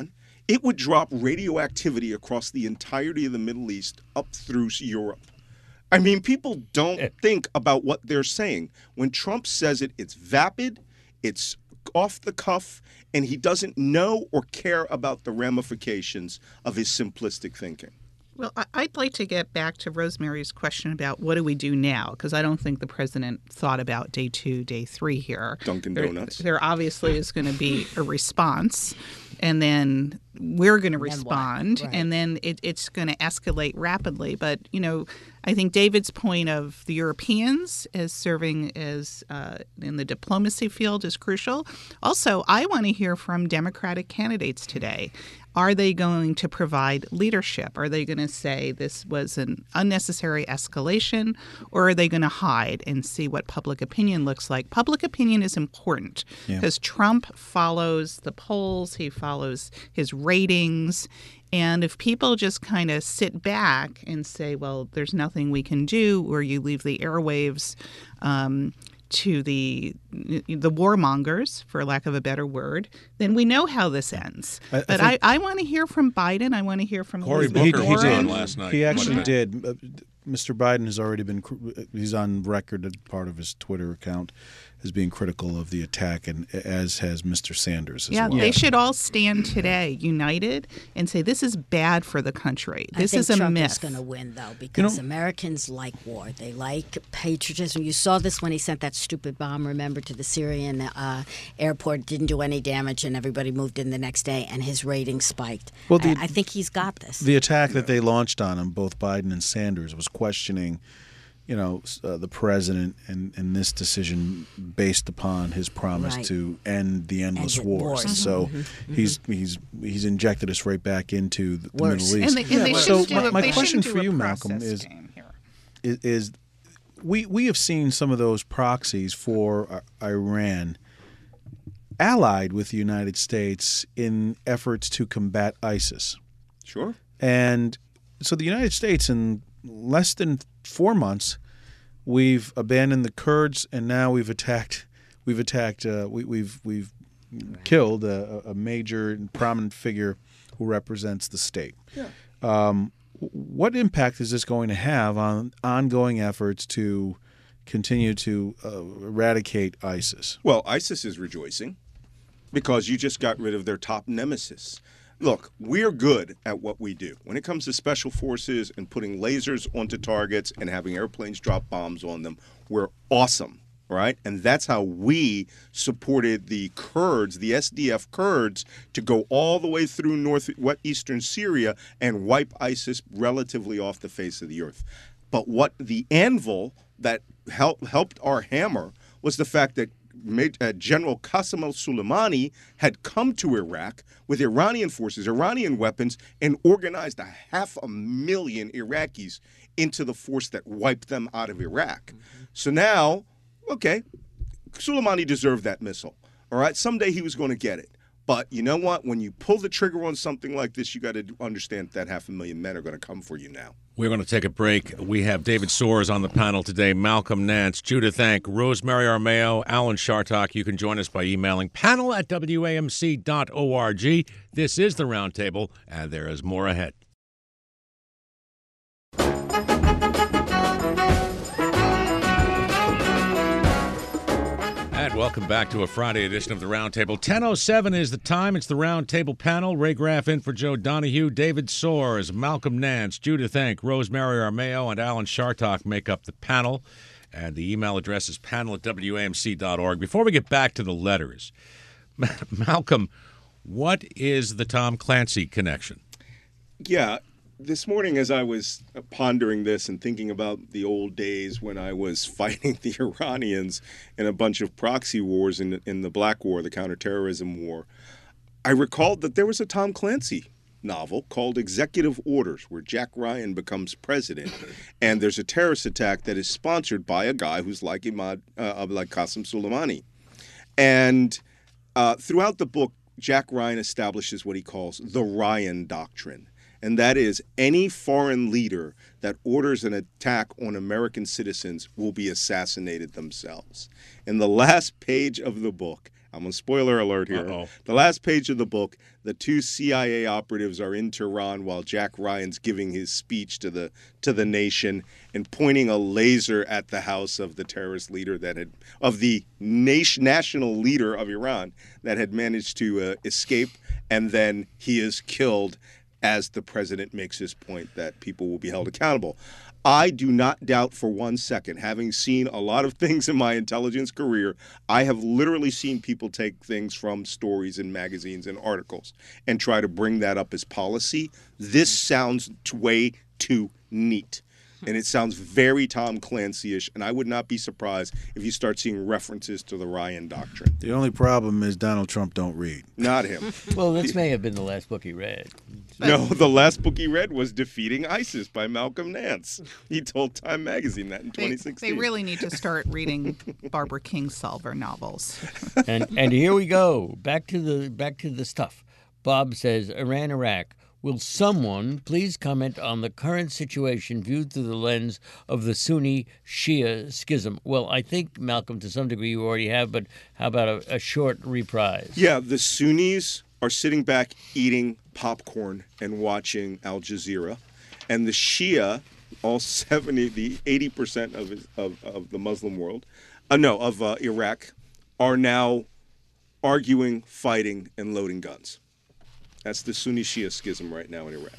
it would drop radioactivity across the entirety of the Middle East up through Europe. I mean, people don't think about what they're saying. When Trump says it, it's vapid, it's off the cuff, and he doesn't know or care about the ramifications of his simplistic thinking. Well, I'd like to get back to Rosemary's question about what do we do now, because I don't think the president thought about day two, day three here. Dunkin' There, Donuts. there obviously is going to be a response, and then we're going to Then what? respond, Right. and then it, it's going to escalate rapidly. But, you know, I think David's point of the Europeans as serving as uh, in the diplomacy field is crucial. Also, I want to hear from Democratic candidates today. Are they going to provide leadership? Are they going to say this was an unnecessary escalation, or are they going to hide and see what public opinion looks like? Public opinion is important because yeah. Trump follows the polls, he follows his ratings. And if people just kind of sit back and say, well, there's nothing we can do, or you leave the airwaves um, to the the warmongers, for lack of a better word, then we know how this ends. I, I but I, I want to hear from Biden. I want to hear from Cory Elizabeth Booker was on last night. He actually did. Uh, Mister Biden has already been, he's on record as part of his Twitter account as being critical of the attack, and as has Mister Sanders as yeah, well. They should all stand today united and say this is bad for the country. This I think is a Trump myth. is going to win, though, because you know, Americans like war. They like patriotism. You saw this when he sent that stupid bomb, remember, to the Syrian uh, airport. Didn't do any damage, and everybody moved in the next day, and his ratings spiked. Well, the, I, I think he's got this. The attack that they launched on him, both Biden and Sanders, was questioning, you know, uh, the president and, and this decision based upon his promise Right. to end the endless End it- wars. wars. And so he's he's he's injected us right back into the, the Worse. Middle East. And they, and they so shouldn't do my, a- my they question shouldn't for do a you, Malcolm, process is, game here. is is we we have seen some of those proxies for uh, Iran allied with the United States in efforts to combat ISIS. Sure. And so the United States, in less than four months, we've abandoned the Kurds, and now we've attacked. We've attacked. Uh, we, we've we've killed a, a major and prominent figure who represents the state. Yeah. Um, what impact is this going to have on ongoing efforts to continue to uh, eradicate ISIS? Well, ISIS is rejoicing because you just got rid of their top nemesis. Look, we're good at what we do. When it comes to special forces and putting lasers onto targets and having airplanes drop bombs on them, we're awesome, right? And that's how we supported the Kurds, the S D F Kurds, to go all the way through northeastern Syria and wipe ISIS relatively off the face of the earth. But what the anvil that helped helped our hammer was the fact that Uh, General Qasem al-Soleimani had come to Iraq with Iranian forces, Iranian weapons, and organized a half a million Iraqis into the force that wiped them out of Iraq. Mm-hmm. So now, okay, Soleimani deserved that missile. All right, someday he was going to get it. But you know what? When you pull the trigger on something like this, you got to understand that half a million men are going to come for you now. We're going to take a break. We have David Soares on the panel today, Malcolm Nance, Judith Enck, Rosemary Armao, Alan Chartock. You can join us by emailing panel at W A M C dot org. This is the Roundtable, and there is more ahead. And welcome back to a Friday edition of the Roundtable. ten oh seven is the time. It's the Roundtable panel. Ray Graff in for Joe Donahue. David Soares, Malcolm Nance, Judith Enck, Rosemary Armao, and Alan Chartock make up the panel. And the email address is panel at W A M C dot org. Before we get back to the letters, Malcolm, what is the Tom Clancy connection? Yeah. This morning, as I was pondering this and thinking about the old days when I was fighting the Iranians in a bunch of proxy wars in, in the Black War, the counterterrorism war, I recalled that there was a Tom Clancy novel called Executive Orders, where Jack Ryan becomes president, and there's a terrorist attack that is sponsored by a guy who's like Imad, uh, like Qasem Soleimani. And uh, throughout the book, Jack Ryan establishes what he calls the Ryan Doctrine. And that is, any foreign leader that orders an attack on American citizens will be assassinated themselves. In the last page of the book, I'm on spoiler alert here. Uh-oh. The last page of the book, the two C I A operatives are in Tehran while Jack Ryan's giving his speech to the to the nation and pointing a laser at the house of the terrorist leader that had of the nation, national leader of Iran that had managed to uh, escape, and then he is killed as the president makes his point that people will be held accountable. I do not doubt for one second, having seen a lot of things in my intelligence career, I have literally seen people take things from stories in magazines and articles and try to bring that up as policy. This sounds t- way too neat. And it sounds very Tom Clancy-ish, and I would not be surprised if you start seeing references to the Ryan Doctrine. The only problem is Donald Trump don't read. Not him. Well, this may have been the last book he read. No, the last book he read was Defeating ISIS by Malcolm Nance. He told Time Magazine that in They, twenty sixteen. they really need to start reading Barbara Kingsolver novels. And and here we go. Back to the back to the stuff. Bob says, Iran, Iraq. Will someone please comment on the current situation viewed through the lens of the Sunni-Shia schism? Well, I think, Malcolm, to some degree you already have, but how about a, a short reprise? Yeah, the Sunnis are sitting back eating popcorn and watching Al Jazeera, and the Shia, all seventy, the eighty percent of of, of the Muslim world, uh, no, of uh, Iraq, are now arguing, fighting, and loading guns. That's the Sunni-Shia schism right now in Iraq.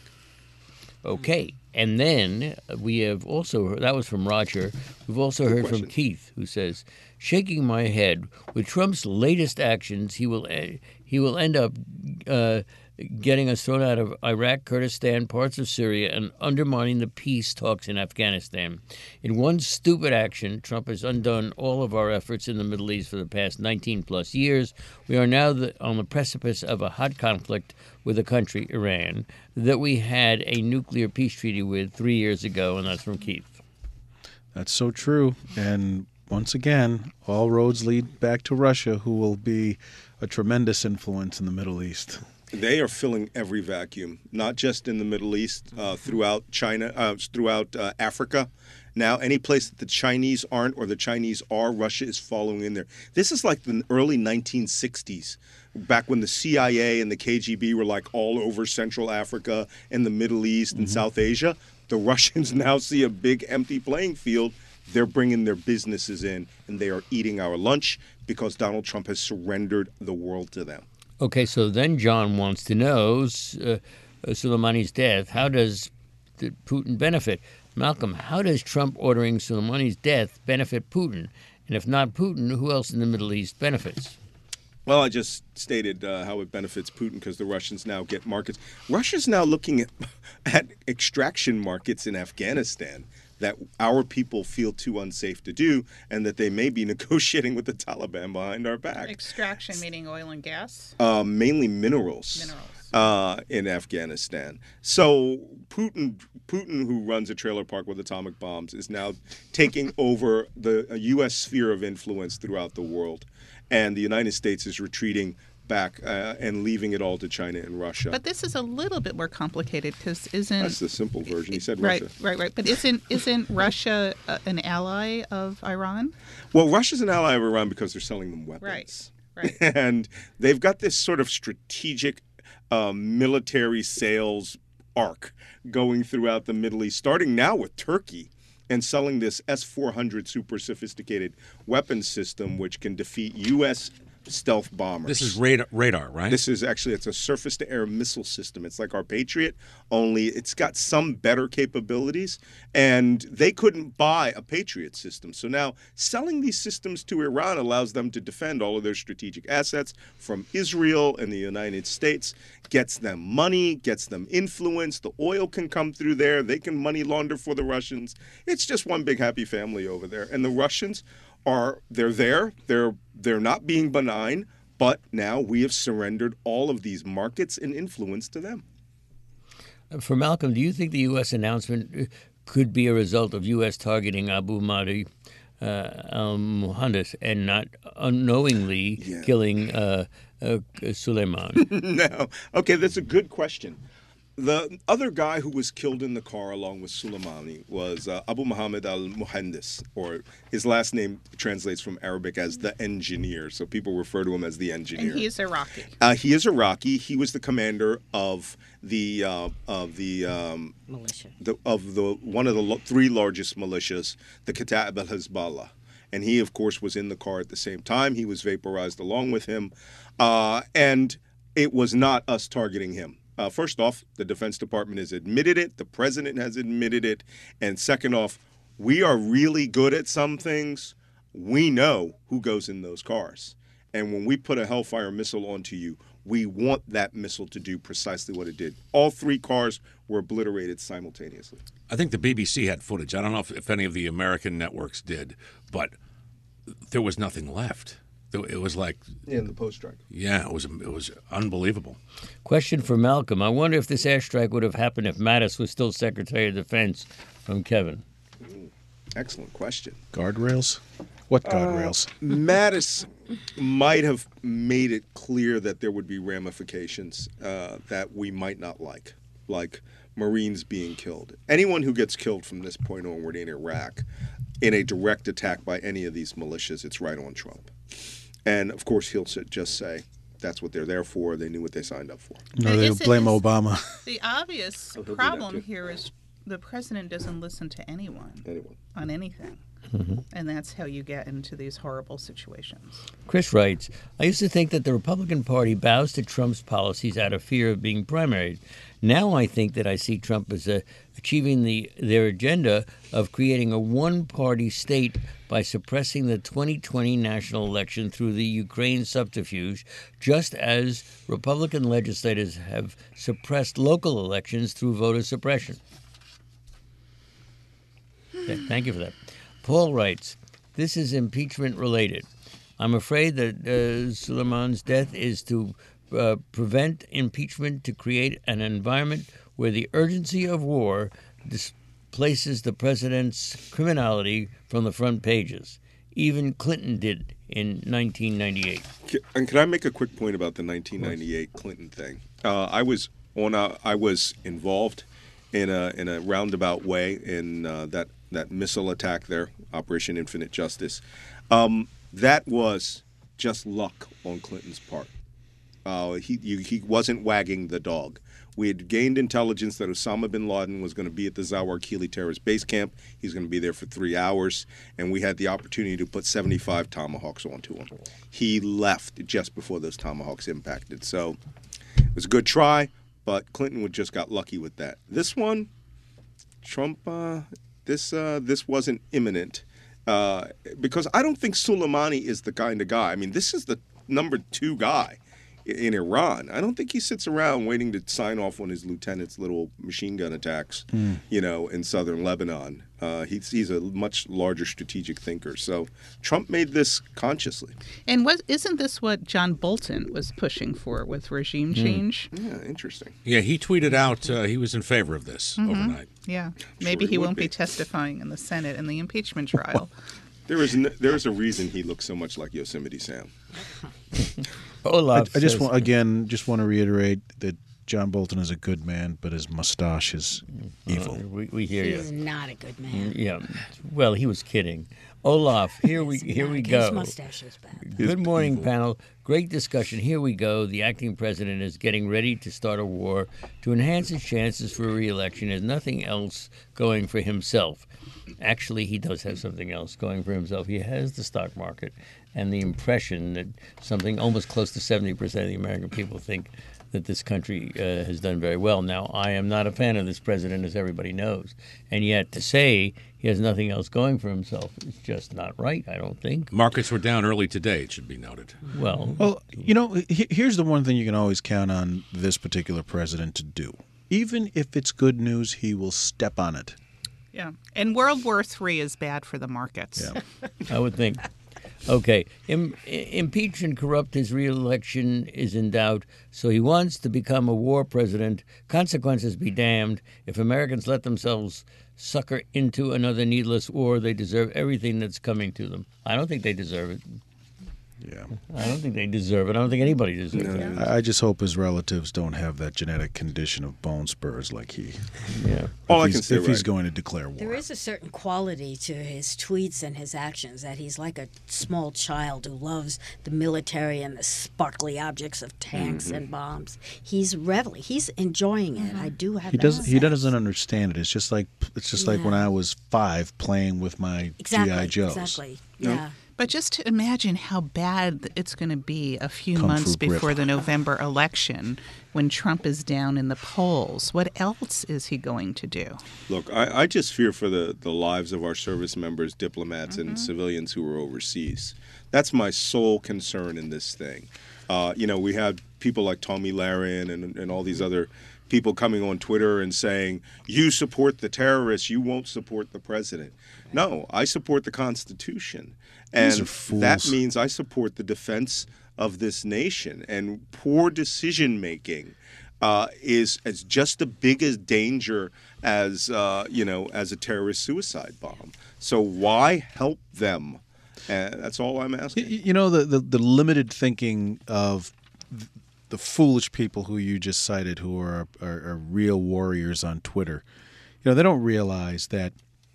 Okay. And then we have also, that was from Roger, we've also heard question. from Keith, who says, shaking my head, with Trump's latest actions, he will he will end up uh, getting us thrown out of Iraq, Kurdistan, parts of Syria, and undermining the peace talks in Afghanistan. In one stupid action, Trump has undone all of our efforts in the Middle East for the past nineteen plus years. We are now the, on the precipice of a hot conflict with a country, Iran, that we had a nuclear peace treaty with three years ago, and that's from Keith. That's so true. And once again, all roads lead back to Russia, who will be a tremendous influence in the Middle East. They are filling every vacuum, not just in the Middle East, uh, throughout China, uh, throughout uh, Africa. Now, any place that the Chinese aren't or the Chinese are, Russia is following in there. This is like the early nineteen sixties, back when the C I A and the K G B were like all over Central Africa and the Middle East and mm-hmm. South Asia. The Russians now see a big empty playing field. They're bringing their businesses in, and they are eating our lunch because Donald Trump has surrendered the world to them. Okay, so then John wants to know, uh, Soleimani's death, how does Putin benefit? Malcolm, how does Trump ordering Soleimani's death benefit Putin? And if not Putin, who else in the Middle East benefits? Well, I just stated uh, how it benefits Putin because the Russians now get markets. Russia's now looking at, at extraction markets in Afghanistan that our people feel too unsafe to do, and that they may be negotiating with the Taliban behind our back. Extraction meaning oil and gas? Uh, mainly minerals. Minerals. Uh, in Afghanistan. So Putin, Putin, who runs a trailer park with atomic bombs, is now taking over the U S sphere of influence throughout the world. And the United States is retreating back uh, and leaving it all to China and Russia. But this is a little bit more complicated because isn't... That's the simple version. He said right, Russia. Right, right. But isn't isn't Russia uh, an ally of Iran? Well, Russia's an ally of Iran because they're selling them weapons. Right, right. And they've got this sort of strategic um, military sales arc going throughout the Middle East, starting now with Turkey, and selling this S four hundred super sophisticated weapons system which can defeat U S stealth bombers. This is radar, radar, right? This is actually, it's a surface-to-air missile system. It's like our Patriot, only it's got some better capabilities, and they couldn't buy a Patriot system. So now selling these systems to Iran allows them to defend all of their strategic assets from Israel and the United States, gets them money, gets them influence. The oil can come through there. They can money launder for the Russians. It's just one big happy family over there. And the Russians are, they're there, they're they're not being benign, but now we have surrendered all of these markets and influence to them. For Malcolm, do you think the U S announcement could be a result of U S targeting Abu Mahdi uh, al-Muhandis and not unknowingly Yeah. killing uh, uh, Suleiman? No. Okay, that's a good question. The other guy who was killed in the car along with Soleimani was uh, Abu Muhammad al-Muhandis, or his last name translates from Arabic as the engineer. So people refer to him as the engineer. And he's Iraqi. Uh, he is Iraqi. He was the commander of the uh, of the, um, Militia. the of the one of the lo- three largest militias, the Kata'ib al-Hezbollah. And he, of course, was in the car at the same time. He was vaporized along with him. Uh, and it was not us targeting him. Uh, first off, the Defense Department has admitted it. The president has admitted it. And second off, we are really good at some things. We know who goes in those cars. And when we put a Hellfire missile onto you, we want that missile to do precisely what it did. All three cars were obliterated simultaneously. I think the B B C had footage. I don't know if, if any of the American networks did, but there was nothing left. It was like In the post-strike. Yeah, it was it was unbelievable. Question for Malcolm. I wonder if this airstrike would have happened if Mattis was still Secretary of Defense, from Kevin. Excellent question. Guardrails? What guardrails? Uh, Mattis might have made it clear that there would be ramifications uh, that we might not like, like Marines being killed. Anyone who gets killed from this point onward in Iraq, in a direct attack by any of these militias, it's right on Trump. And, of course, he'll just say that's what they're there for. They knew what they signed up for. No, But they is it- blame is- Obama. The obvious Oh, he'll do that problem too. here is the president doesn't listen to anyone Anyone. on anything. And that's how you get into these horrible situations. Chris writes, I used to think that the Republican Party bows to Trump's policies out of fear of being primaried. Now I think that I see Trump as uh, achieving the their agenda of creating a one-party state by suppressing the twenty twenty national election through the Ukraine subterfuge, just as Republican legislators have suppressed local elections through voter suppression. Okay, thank you for that. Paul writes, this is impeachment related. I'm afraid that uh, Soleiman's death is to uh, prevent impeachment, to create an environment where the urgency of war displaces the president's criminality from the front pages. Even Clinton did in nineteen ninety-eight. And can I make a quick point about the nineteen ninety-eight Clinton thing? Uh, I was on a, I was involved in a in a roundabout way in uh, that that missile attack there, Operation Infinite Justice. Um, that was just luck on Clinton's part. Uh, he you, he wasn't wagging the dog. We had gained intelligence that Osama bin Laden was going to be at the Zawar-Kili terrorist base camp. He's going to be there for three hours, and we had the opportunity to put seventy-five Tomahawks onto him. He left just before those Tomahawks impacted. So it was a good try, but Clinton would just got lucky with that. This one, Trump, uh, this uh, this wasn't imminent uh, because I don't think Soleimani is the kind of guy. I mean, this is the number two guy in Iran. I don't think he sits around waiting to sign off on his lieutenant's little machine gun attacks, mm. you know, in southern Lebanon. Uh, he's, he's a much larger strategic thinker. So Trump made this consciously. And what, isn't this what John Bolton was pushing for with regime change? Mm. Yeah, interesting. Yeah, he tweeted out uh, he was in favor of this Mm-hmm. overnight. Yeah, Sure maybe he he would won't be. be. testifying in the Senate in the impeachment trial. There is no, there is a reason he looks so much like Yosemite Sam. Olaf I, I just says- want, again, just want to reiterate that John Bolton is a good man, but his mustache is evil. Uh, we, we hear He's you. not a good man. Yeah. Well, he was kidding. Olaf, here we He's here not. we His go. mustache is bad. Good morning, panel. Great discussion. Here we go. The acting president is getting ready to start a war to enhance his chances for re-election. There's nothing else going for himself. Actually, he does have something else going for himself. He has the stock market and the impression that something almost close to seventy percent of the American people think that this country uh, has done very well. Now, I am not a fan of this president, as everybody knows. And yet to say he has nothing else going for himself is just not right, I don't think. Markets were down early today, it should be noted. Well, Well, you know, he- here's the one thing you can always count on this particular president to do. Even if it's good news, he will step on it. Yeah, and World War Three is bad for the markets. Yeah. I would think. Okay. Im- impeach and corrupt his reelection is in doubt, so he wants to become a war president. Consequences be damned. If Americans let themselves sucker into another needless war, they deserve everything that's coming to them. I don't think they deserve it. Yeah. I don't think they deserve it. I don't think anybody deserves it. I I just hope his relatives don't have that genetic condition of bone spurs like he. Yeah. All I if can he's, say, if he's right. going to declare war. There is a certain quality to his tweets and his actions that he's like a small child who loves the military and the sparkly objects of tanks Mm-hmm. and bombs. He's reveling. He's enjoying it. I do have He that doesn't. He sense. doesn't understand it. It's just like it's just like when Yeah. I was five playing with my Exactly. G I Joes. Exactly. Yeah. But just to imagine how bad it's going to be a few Kung months Fu grip. before the November election when Trump is down in the polls. What else is he going to do? Look, I, I just fear for the, the lives of our service members, diplomats, Mm-hmm. and civilians who are overseas. That's my sole concern in this thing. Uh, you know, we had people like Tommy Lahren and, and all these other people coming on Twitter and saying, you support the terrorists, you won't support the president. No, I support the Constitution. These And are fools. that means I support the defense of this nation. And poor decision making uh, is, is just as big a danger as, uh, you know, as a terrorist suicide bomb. So why help them? Uh, that's all I'm Y- asking. You know the, the the limited thinking of th- the foolish people who you just cited, who are, are are real warriors on Twitter. You know they don't realize that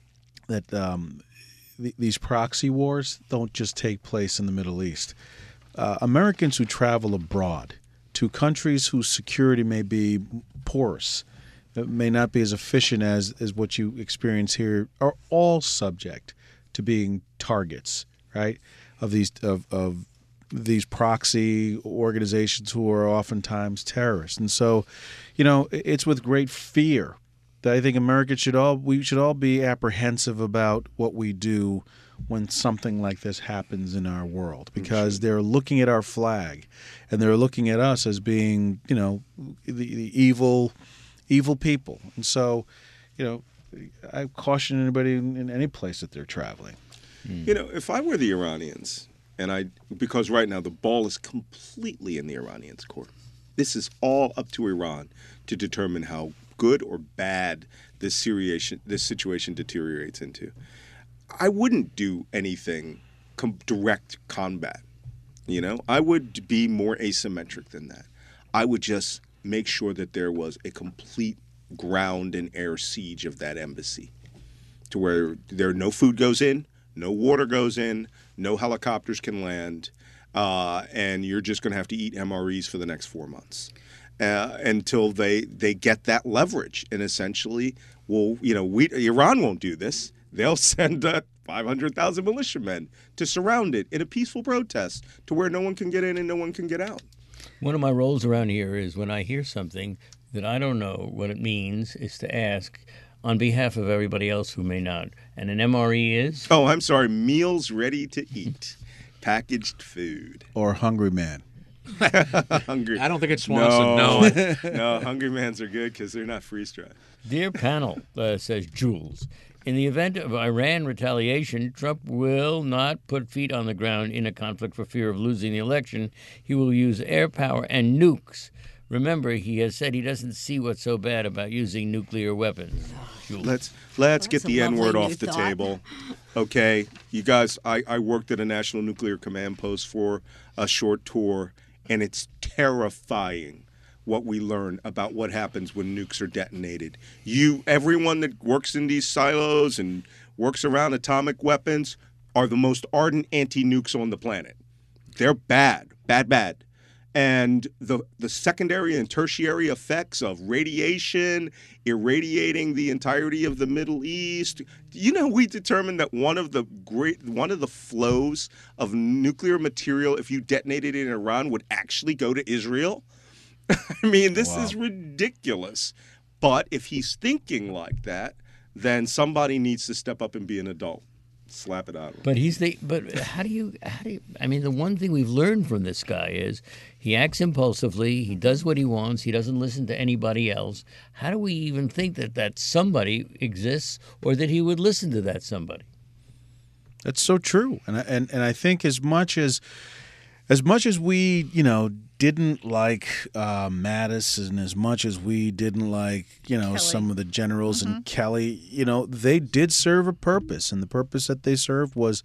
that um, th- these proxy wars don't just take place in the Middle East. Uh, Americans who travel abroad to countries whose security may be porous, uh, may not be as efficient as as what you experience here, are all subject to being targets, right, of these of, of these proxy organizations who are oftentimes terrorists. And so, you know, it's with great fear that I think Americans should all we should all be apprehensive about what we do when something like this happens in our world, because they're looking at our flag and they're looking at us as being, you know, the, the evil evil people. And so, you know, I caution anybody in, in any place that they're traveling. You know, if I were the Iranians, and I, because right now the ball is completely in the Iranians' court. This is all up to Iran to determine how good or bad this situation, this situation deteriorates into. I wouldn't do anything com- direct combat. You know, I would be more asymmetric than that. I would just make sure that there was a complete ground and air siege of that embassy, to where there no food goes in, no water goes in, no helicopters can land, uh, and you're just going to have to eat M R Es for the next four months uh, until they they get that leverage. And essentially, well, you know, we Iran won't do this. They'll send uh, five hundred thousand militiamen to surround it in a peaceful protest to where no one can get in and no one can get out. One of my roles around here is when I hear something that I don't know what it means, is to ask on behalf of everybody else who may not. And an M R E is? Oh, I'm sorry, meals ready to eat, packaged food. Or Hungry Man. Hungry. I don't think it's Swanson. No. No, no, Hungry Mans are good because they're not freeze-dried. Dear panel, uh, says Jules, in the event of Iran retaliation, Trump will not put feet on the ground in a conflict for fear of losing the election. He will use air power and nukes. Remember, he has said he doesn't see what's so bad about using nuclear weapons. Jules. Let's let's Well, get that's a the N word lovely off new the thought. table. Okay, you guys, I, I worked at a National Nuclear Command Post for a short tour, and it's terrifying what we learn about what happens when nukes are detonated. You, everyone that works in these silos and works around atomic weapons are the most ardent anti-nukes on the planet. They're bad, bad, bad. And the the secondary and tertiary effects of radiation, irradiating the entirety of the Middle East. You know, we determined that one of the great one of the flows of nuclear material, if you detonated it in Iran, would actually go to Israel. I mean, this Wow. is ridiculous. But if he's thinking like that, then somebody needs to step up and be an adult. Slap it out of him. But he's the. But how do you? How do you? I mean, the one thing we've learned from this guy is he acts impulsively. He does what he wants. He doesn't listen to anybody else. How do we even think that that somebody exists, or that he would listen to that somebody? That's so true, and I, and and I think as much as as much as we, you know, didn't like uh, Mattis, and as much as we didn't like, you know, Kelly. some of the generals and Kelly, you know, they did serve a purpose, and the purpose that they served was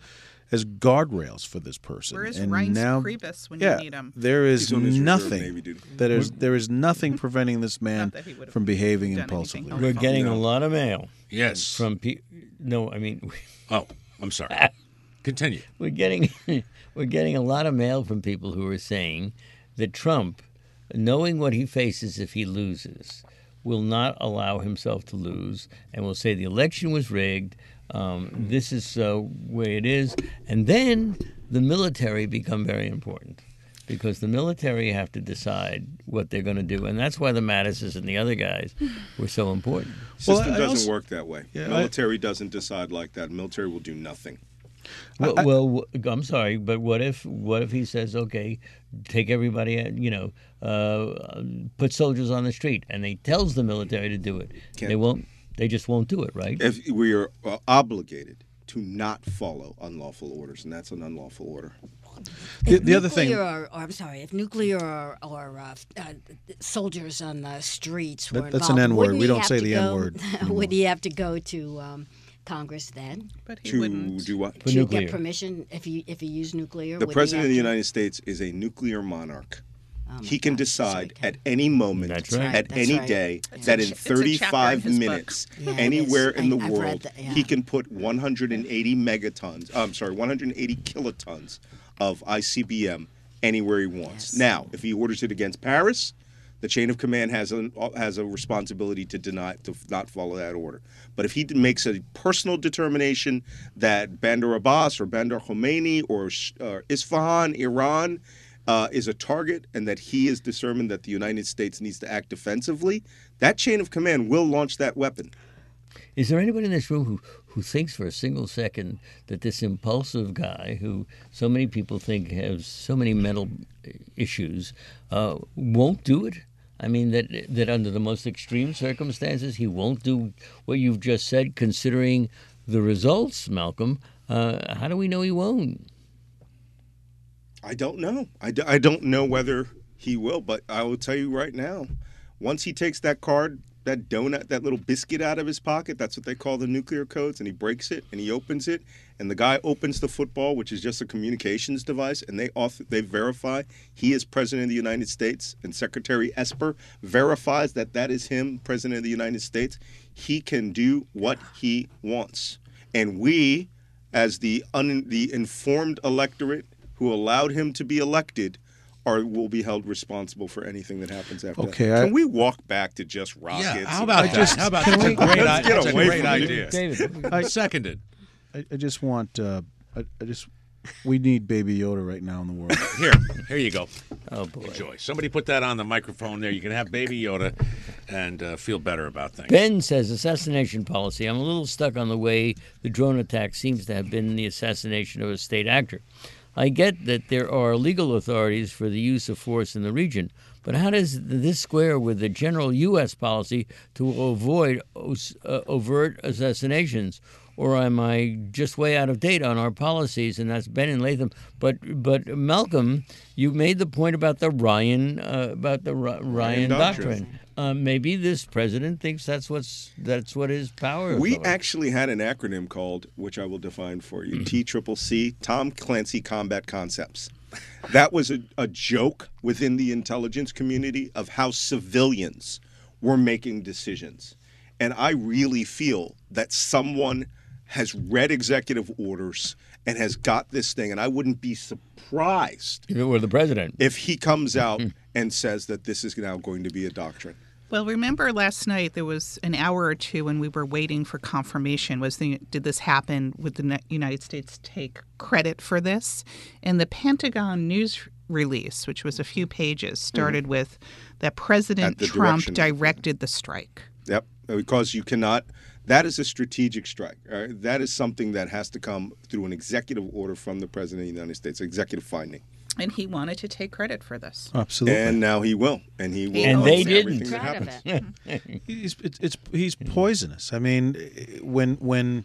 as guardrails for this person. Where is and Reince now, Priebus when yeah, you need him? there is He's on his reserve nothing Navy duty. that is there is nothing preventing this man Not that he would've from behaving done impulsively. anything. We're getting a lot of mail Yes. from people. No, I mean, Oh, I'm sorry. Continue. we're getting we're getting a lot of mail from people who are saying that Trump, knowing what he faces if he loses, will not allow himself to lose, and will say the election was rigged. Um, this is the uh, way it is, and then the military become very important, because the military have to decide what they're going to do, and that's why the Mattises and the other guys were so important. System Well, I doesn't also- work that way. Yeah, I- Military doesn't decide like that. Military will do nothing. Well, well, I'm sorry, but what if what if he says, okay, take everybody, uh, you know, uh, put soldiers on the street, and he tells the military to do it? Can't- They won't. They just won't do it, right? If we are uh, obligated to not follow unlawful orders, and that's an unlawful order. The, If the other thing, nuclear Or, or I'm sorry, if nuclear or, or uh, uh, soldiers on the streets were That- that's an involved, N-word. wouldn't We he don't have say to the go- N-word Would he have to go to um, Congress then But he To wouldn't. do what? For to nuclear. get permission if he if he used nuclear? The would he president of have the to- United States is a nuclear monarch. Oh, my He can God, that's decide right. at any moment, That's right. at That's any right. day, It's that a in ch- it's a chapter in thirty-five his book. minutes, Yeah, it anywhere is. in the I- I've read world, that, yeah. he can put one hundred eighty megatons, I'm sorry, one hundred eighty kilotons of I C B M anywhere he wants. Yes. Now, if he orders it against Paris, the chain of command has a has a responsibility to deny to not follow that order. But if he makes a personal determination that Bandar Abbas or Bandar Khomeini or uh, Isfahan, Iran, uh, is a target, and that he is determined that the United States needs to act defensively, that chain of command will launch that weapon. Is there anybody in this room who, who thinks for a single second that this impulsive guy, who so many people think has so many mental issues, uh, won't do it? I mean, that that under the most extreme circumstances, he won't do what you've just said, considering the results, Malcolm. Uh, how do we know he won't? I don't know. I, d- I don't know whether he will, but I will tell you right now, once he takes that card, that donut, that little biscuit out of his pocket, that's what they call the nuclear codes, and he breaks it and he opens it, and the guy opens the football, which is just a communications device, and they auth- they verify he is president of the United States, and Secretary Esper verifies that that is him, president of the United States. He can do what he wants, and we, as the un- the informed electorate who allowed him to be elected, are will be held responsible for anything that happens after Okay, that. I- Can we walk back to just rockets? Yeah, how and- about that? How about that's a great, Let's i- get that's a away great from it. idea. David, I seconded. I, I just want. Uh, I, I just. We need Baby Yoda right now in the world. Here, here you go. oh boy. Enjoy. Somebody put that on the microphone there. You can have Baby Yoda and uh, feel better about things. Ben says assassination policy. I'm a little stuck on the way the drone attack seems to have been the assassination of a state actor. I get that there are legal authorities for the use of force in the region, but how does this square with the general U S policy to avoid os- uh, overt assassinations? Or am I just way out of date on our policies? And that's Ben and Latham. But but Malcolm, you made the point about the Ryan uh, about the R- Ryan doctrine. doctrine. Uh, maybe this president thinks that's what's that's what his power is. We over. actually had an acronym called, which I will define for you, T C C C, Tom Clancy Combat Concepts. That was a, a joke within the intelligence community of how civilians were making decisions. And I really feel that someone has read executive orders and has got this thing, and I wouldn't be surprised If it were the president. if he comes out and says that this is now going to be a doctrine. Well, remember last night there was an hour or two when we were waiting for confirmation. Was the, did this happen? Would the United States take credit for this? And the Pentagon news release, which was a few pages, started Mm-hmm. with that President At the Trump direction of- directed the strike. Yep, because you cannot. That is a strategic strike. All right? That is something that has to come through an executive order from the President of the United States, executive finding. And he wanted to take credit for this. Absolutely. And now he will, and he will. And own they everything didn't. that Proud of happens. it. He's it's, it's he's poisonous. I mean, when when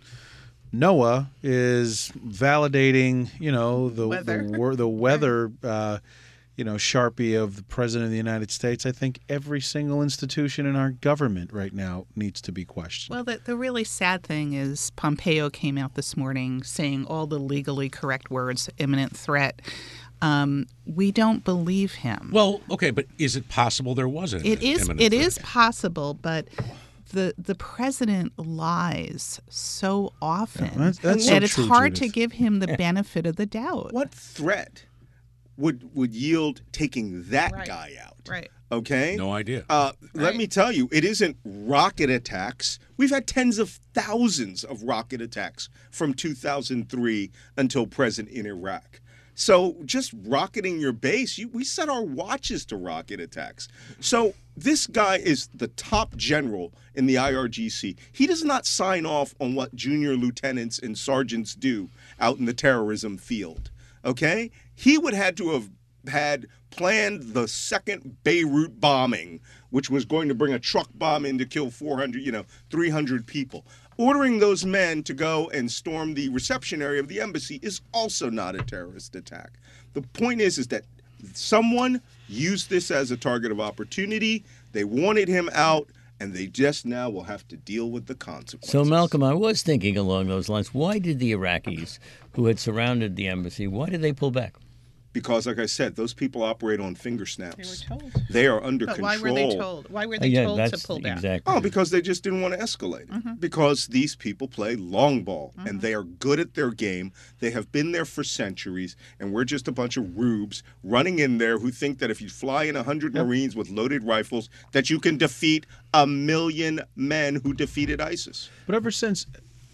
Noah is validating, you know, the Weather. the, wor- the weather, uh, you know, Sharpie of the President of the United States, I think every single institution in our government right now needs to be questioned. Well, the, the really sad thing is Pompeo came out this morning saying all the legally correct words, imminent threat. Um, we don't believe him. Well, okay, but is it possible there wasn't? It is. imminent It threat? is possible, but the the president lies so often Yeah, that's- that's so that it's true, hard Judith. to give him the benefit of the doubt. What threat would would yield taking that Right. guy out? Right. Okay. No idea. Uh, Let Right. me tell you, it isn't rocket attacks. We've had tens of thousands of rocket attacks from two thousand three until present in Iraq. So just rocketing your base, you, we set our watches to rocket attacks. So this guy is the top general in the I R G C. He does not sign off on what junior lieutenants and sergeants do out in the terrorism field. Okay? He would have to have had planned the second Beirut bombing, which was going to bring a truck bomb in to kill four hundred, you know, three hundred people. Ordering those men to go and storm the reception area of the embassy is also not a terrorist attack. The point is, is that someone used this as a target of opportunity. They wanted him out, and they just now will have to deal with the consequences. So, Malcolm, I was thinking along those lines. Why did the Iraqis, who had surrounded the embassy, why did they pull back? Because, like I said, those people operate on finger snaps. They were told. They are under But control. why were they told? Why were Uh, they yeah, told that's to pull back? exactly. Oh, because they just didn't want to escalate it. Because these people play long ball, and they are good at their game. They have been there for centuries, and we're just a bunch of rubes running in there who think that if you fly in one hundred Marines with loaded rifles, that you can defeat a million men who defeated ISIS. But ever since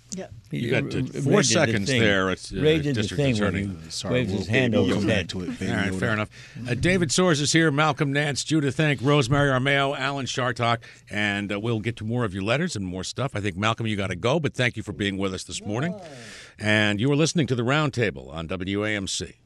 You got uh, Ray four did the seconds thing. there at uh, Ray did the District thing Attorney. when he Sorry, waved we'll, his hand we'll over come his back head. to it. Baby All right, Yoda. fair enough. Uh, David Soares is here, Malcolm Nance, Judith Thank, Rosemary Armao, Alan Shartok, and uh, we'll get to more of your letters and more stuff. I think, Malcolm, you got to go, but thank you for being with us this morning. And you were listening to The Roundtable on W A M C.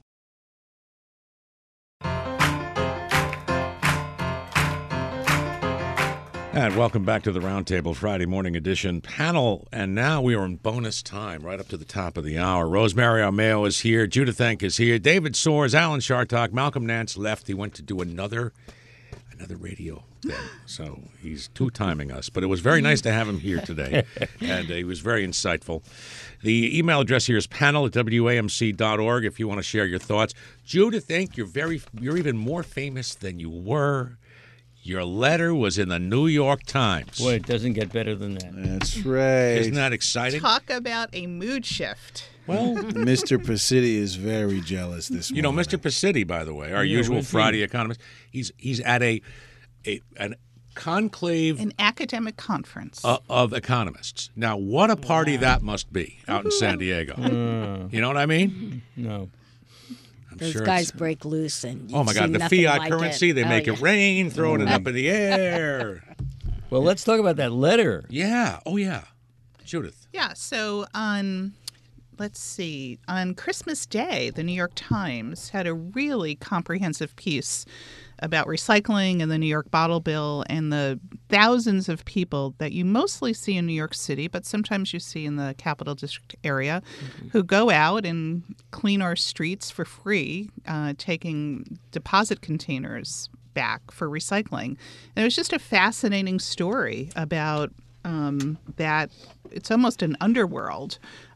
And welcome back to the Roundtable Friday morning edition panel. And now we are in bonus time, right up to the top of the hour. Rosemary Armao is here. Judith Thank is here. David Soares, Alan Shartok, Malcolm Nance left. He went to do another another radio thing. So he's two-timing us. But it was very nice to have him here today. And uh, he was very insightful. The email address here is panel at W A M C dot org if you want to share your thoughts. Judith Thank, you're very you're even more famous than you were. Your letter was in the New York Times. Boy, it doesn't get better than that. That's right. Isn't that exciting? Talk about a mood shift. Well, Mister Pacitti is very jealous this morning. you know, Mister Pacitti, by the way, our Yeah, usual where's he? Friday economist, he's he's at a, a an conclave An academic conference. uh, of economists. Now, what a party that must be out in San Diego. You know what I mean? No. I'm Those sure guys it's- break loose and Oh you've my God! seen The nothing fiat like currency, it. they Oh, make yeah. it rain, throwing it up in the air. Well, let's talk about that letter. Yeah. Oh yeah. Judith. Yeah, so on, let's see, on Christmas Day, the New York Times had a really comprehensive piece about recycling and the New York bottle bill and the thousands of people that you mostly see in New York City, but sometimes you see in the Capital District area, mm-hmm. who go out and clean our streets for free, uh, taking deposit containers back for recycling. And it was just a fascinating story about um, that. It's almost an underworld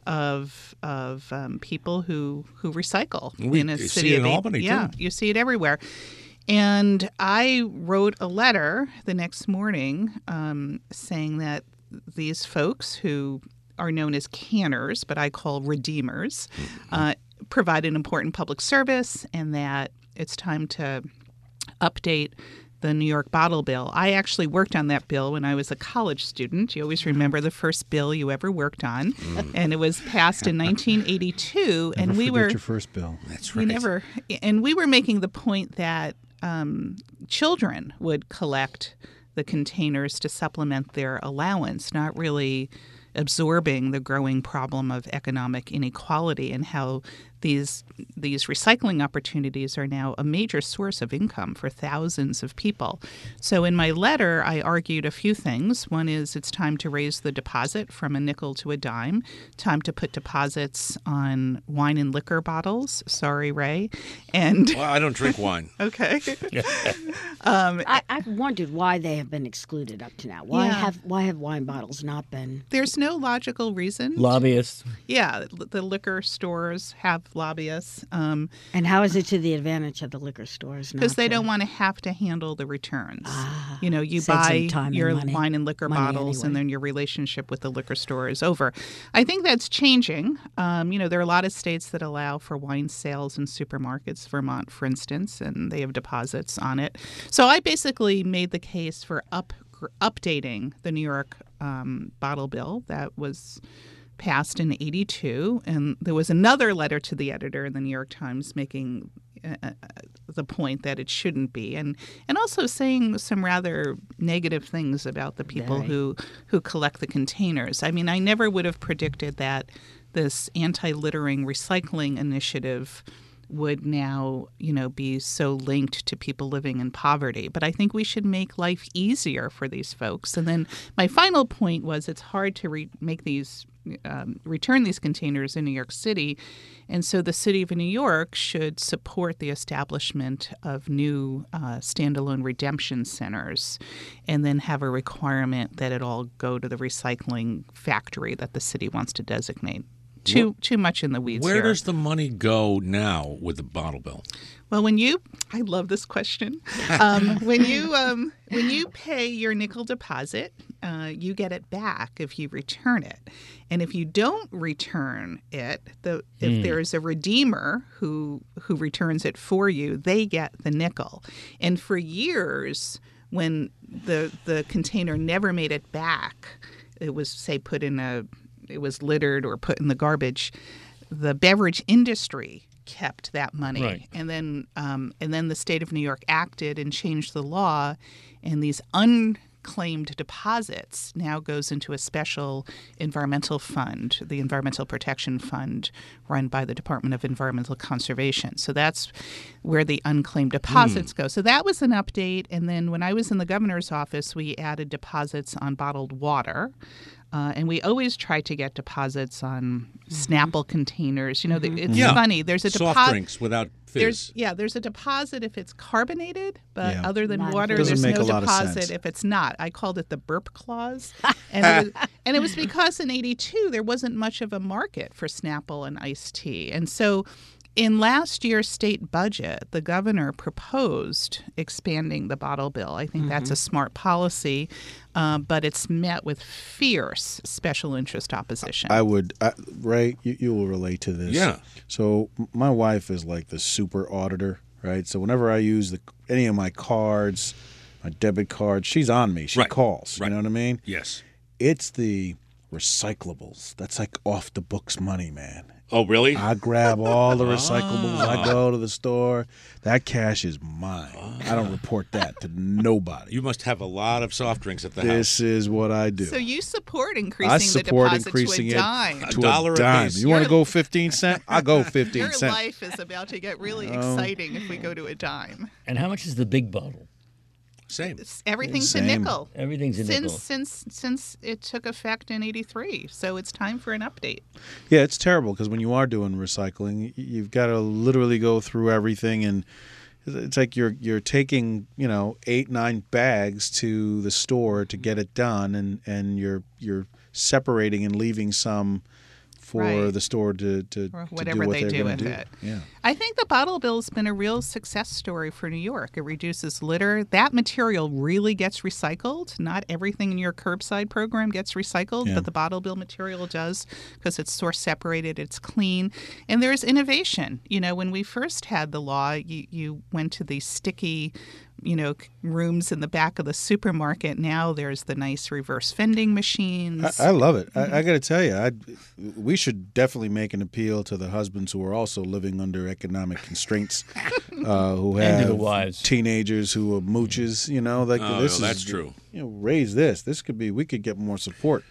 of of um, people who who recycle We in a see city it of in eight- Albany, too. Yeah, you see it everywhere. And I wrote a letter the next morning um, saying that these folks who are known as canners, but I call redeemers, uh, provide an important public service, and that it's time to update the New York bottle bill. I actually worked on that bill when I was a college student. You always remember the first bill you ever worked on, mm. and it was passed in nineteen eighty-two. Never and we forget were your first bill. That's we right. never, and we were making the point that um, children would collect the containers to supplement their allowance, not really absorbing the growing problem of economic inequality and how these these recycling opportunities are now a major source of income for thousands of people. So in my letter, I argued a few things. One is it's time to raise the deposit from a nickel to a dime, time to put deposits on wine and liquor bottles. Sorry, Ray. And Well, I don't drink wine. okay. I, I've wondered why they have been excluded up to now. Why Yeah. have why have wine bottles not been? There's no logical reason. Lobbyists. Yeah, l- the liquor stores have lobbyists um, And how is it to the advantage of the liquor stores? because they not to- don't want to have to handle the returns. you know, you save some buy time and your money- wine and liquor money bottles, and anyway. then your relationship with the liquor store is over. I think that's changing. Um, you know, there are a lot of states that allow for wine sales in supermarkets, Vermont, for instance, and they have deposits on it. So I basically made the case for up updating the New York um, bottle bill that was passed in eighty-two, and there was another letter to the editor in the New York Times making uh, the point that it shouldn't be, and and also saying some rather negative things about the people Very. who who collect the containers. I mean, I never would have predicted that this anti-littering recycling initiative would now, you know, be so linked to people living in poverty. But I think we should make life easier for these folks. And then my final point was it's hard to re- make these um, return these containers in New York City. And so the city of New York should support the establishment of new uh, standalone redemption centers and then have a requirement that it all go to the recycling factory that the city wants to designate. Too too much in the weeds Where here. does the money go now with the bottle bill? Well, when you, I love this question. Um, when you um, when you pay your nickel deposit, uh, you get it back if you return it, and if you don't return it, the if there is a redeemer who who returns it for you, they get the nickel. And for years, when the the container never made it back, it was say put in a it was littered or put in the garbage, the beverage industry kept that money. Right. And then um, and then the state of New York acted and changed the law, and these unclaimed deposits now goes into a special environmental fund, the Environmental Protection Fund, run by the Department of Environmental Conservation. So that's where the unclaimed deposits go. So that was an update. And then when I was in the governor's office, we added deposits on bottled water. Uh, and we always try to get deposits on Snapple containers. You know, the it's Yeah. funny. There's a Soft deposit. drinks without There's fizz. yeah, there's a deposit if it's carbonated, but Yeah. other than Not if water, it's- there's Doesn't make no a lot of deposit sense. if it's not. I called it the burp clause, and it was, and it was because in eighty-two there wasn't much of a market for Snapple and iced tea, and so. In last year's state budget, the governor proposed expanding the bottle bill. I think that's a smart policy, uh, but it's met with fierce special interest opposition. I would, I, Ray, you, you will relate to this. Yeah. So m- my wife is like the super auditor, right? So whenever I use the any of my cards, my debit card, she's on me. She Right. calls. Right. You know what I mean? Yes. It's the recyclables. That's like off the books money, man. Oh, really? I grab all the recyclables. I go to the store. That cash is mine. I don't report that to nobody. You must have a lot of soft drinks at the house. This is what I do. so you support increasing I support the deposit increasing to a it dime. to A dollar a dime. piece. You want to Your- go fifteen cent? I go fifteen Your cent. life is about to get really exciting if we go to a dime. And how much is the big bottle? Same. It's- Everything's Same. a nickel. Everything's a since nickel. since since it took effect in eighty-three. So it's time for an update. Yeah, it's terrible because when you are doing recycling, y- you've got to literally go through everything, and it's like you're you're taking you know eight nine bags to the store to get it done, and, and you're you're separating and leaving some for Right. the store to to, Or to whatever do what they they're do gonna with do. it. Yeah. I think the bottle bill's been a real success story for New York. It reduces litter. That material really gets recycled. Not everything in your curbside program gets recycled, Yeah. but the bottle bill material does because it's source separated, it's clean. And there's innovation. You know, when we first had the law, you, you went to these sticky, you know, c- rooms in the back of the supermarket. Now there's the nice reverse vending machines. I, I love it. I, I got to tell you, I, we should definitely make an appeal to the husbands who are also living under economic constraints, uh, who And to have the wives. teenagers who are mooches. You know, like Oh, this no, is that's true. You know, raise this. This could be. We could get more support.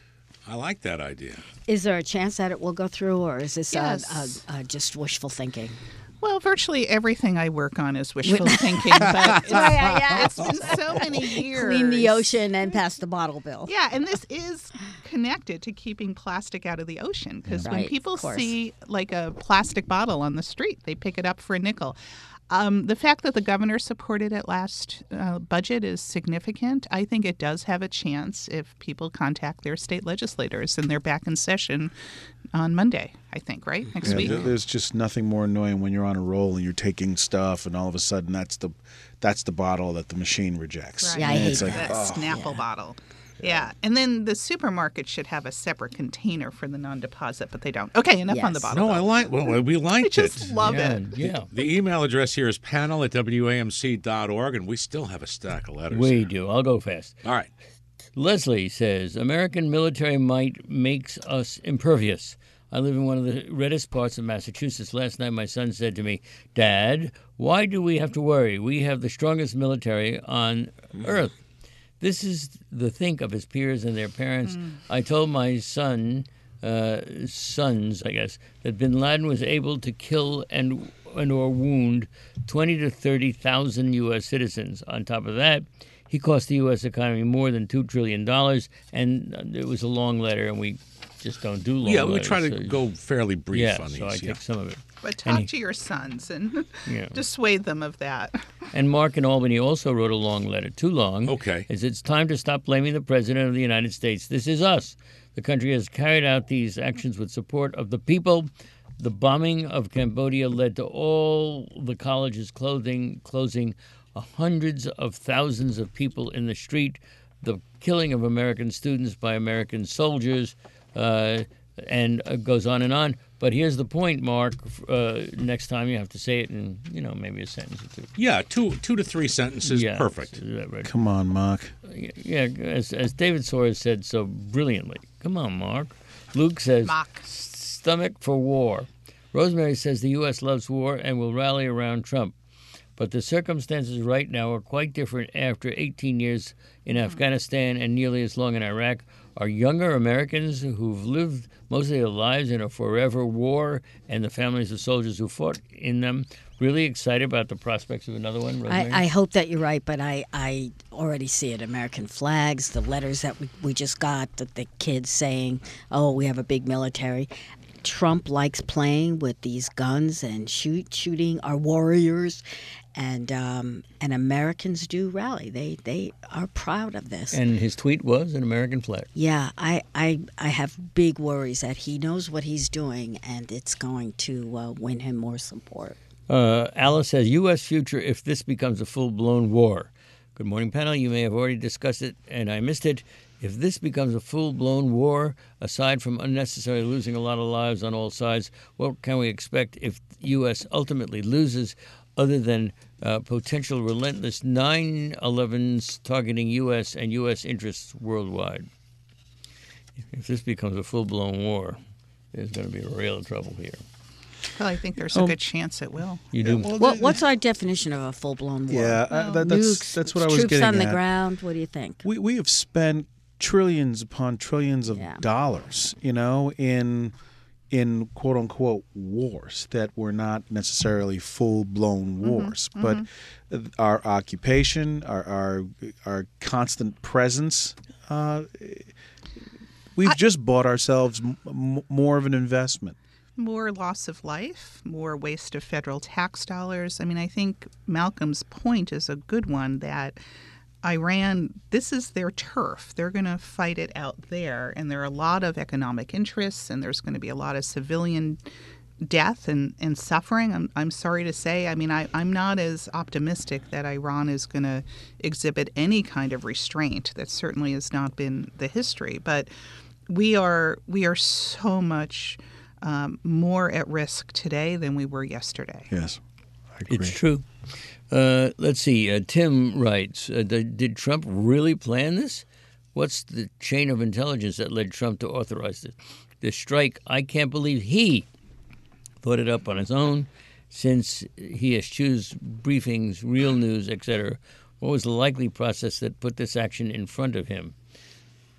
I like that idea. Is there a chance that it will go through, or is this uh, Yes. uh, uh, just wishful thinking? Well, virtually everything I work on is wishful thinking, but it's, yeah, yeah. it's been so many years. Clean the ocean and pass the bottle bill. Yeah, and this is connected to keeping plastic out of the ocean, because when Right, people of course. see like a plastic bottle on the street, they pick it up for a nickel. Um, the fact that the governor supported it last uh, budget is significant. I think it does have a chance if people contact their state legislators, and they're back in session on Monday, I think, right? Next Yeah, week. th- there's just nothing more annoying when you're on a roll and you're taking stuff, and all of a sudden that's the that's the bottle that the machine rejects. Right. Yeah, I And hate it's like, That oh. Snapple bottle. Yeah. And then the supermarket should have a separate container for the non-deposit, but they don't. Okay, enough on the Yes. bottle. No, I though. like. Well, we I liked just it. love yeah, it. yeah. The email address here is panel at W A M C dot org, and we still have a stack of letters. We here. do. I'll go fast. All right. Leslie says, American military might makes us impervious. I live in one of the reddest parts of Massachusetts. Last night my son said to me, Dad, why do we have to worry? We have the strongest military on earth. This is the think of his peers and their parents. I told my son, uh, sons, I guess, that bin Laden was able to kill and and or wound twenty to thirty thousand U S citizens. On top of that, he cost the U S economy more than two trillion dollars, and it was a long letter, and we just don't do long Yeah, we letters. try to so- go fairly brief yeah, on these. so I yeah. take some of it. But And talk he- to your sons and Yeah. dissuade them of that. And Mark in Albany also wrote a long letter, too long. Okay. Is it's time to stop blaming the President of the United States. This is us. The country has carried out these actions with support of the people. The bombing of Cambodia led to all the colleges clothing, closing, uh, hundreds of thousands of people in the street, the killing of American students by American soldiers, uh, and it goes on and on. But here's the point, Mark. Uh, next time you have to say it in, you know, maybe a sentence or two. Yeah, two two to three sentences, Yeah, perfect. is that right? Come on, Mark. Yeah, as, as David Sawyer said so brilliantly. Come on, Mark. Luke says, Mock. stomach for war. Rosemary says the U S loves war and will rally around Trump. But the circumstances right now are quite different after eighteen years in Afghanistan and nearly as long in Iraq. Are younger Americans who've lived most of their lives in a forever war and the families of soldiers who fought in them really excited about the prospects of another one, Rosemary? I, I hope that you're right, but I, I already see it. American flags, the letters that we, we just got, the, the kids saying, oh, we have a big military. Trump likes playing with these guns and shoot shooting our warriors, and um, and Americans do rally. They they are proud of this. And his tweet was an American flag. Yeah, I, I I have big worries that he knows what he's doing, and it's going to uh, win him more support. Uh, Alice says, U S future if this becomes a full-blown war. Good morning, panel. You may have already discussed it, and I missed it. If this becomes a full-blown war, aside from unnecessarily losing a lot of lives on all sides, what can we expect if U S ultimately loses, other than uh, potential relentless nine elevens targeting U S and U S interests worldwide? If this becomes a full-blown war, there's going to be real trouble here. Well, I think there's a Oh. good chance it will. You do? What, what's our definition of a full blown war? Yeah, I, that, that's Nukes, that's what I was troops getting on the at. ground. What do you think? We we have spent trillions upon trillions of Yeah. dollars, you know, in in quote unquote wars that were not necessarily full blown wars, but our occupation, our our our constant presence. Uh, we've just bought ourselves m- m- more of an investment. More loss of life, more waste of federal tax dollars. I mean, I think Malcolm's point is a good one, that Iran, this is their turf. They're going to fight it out there. And there are a lot of economic interests, and there's going to be a lot of civilian death and, and suffering. I'm, I'm sorry to say. I mean, I, I'm not as optimistic that Iran is going to exhibit any kind of restraint. That certainly has not been the history. But we are we are so much um, more at risk today than we were yesterday. Yes, I agree. It's true. Uh, let's see. Uh, Tim writes, uh, did, did Trump really plan this? What's the chain of intelligence that led Trump to authorize this? The strike, I can't believe he thought it up on his own, since he eschews briefings, real news, et cetera. What was the likely process that put this action in front of him?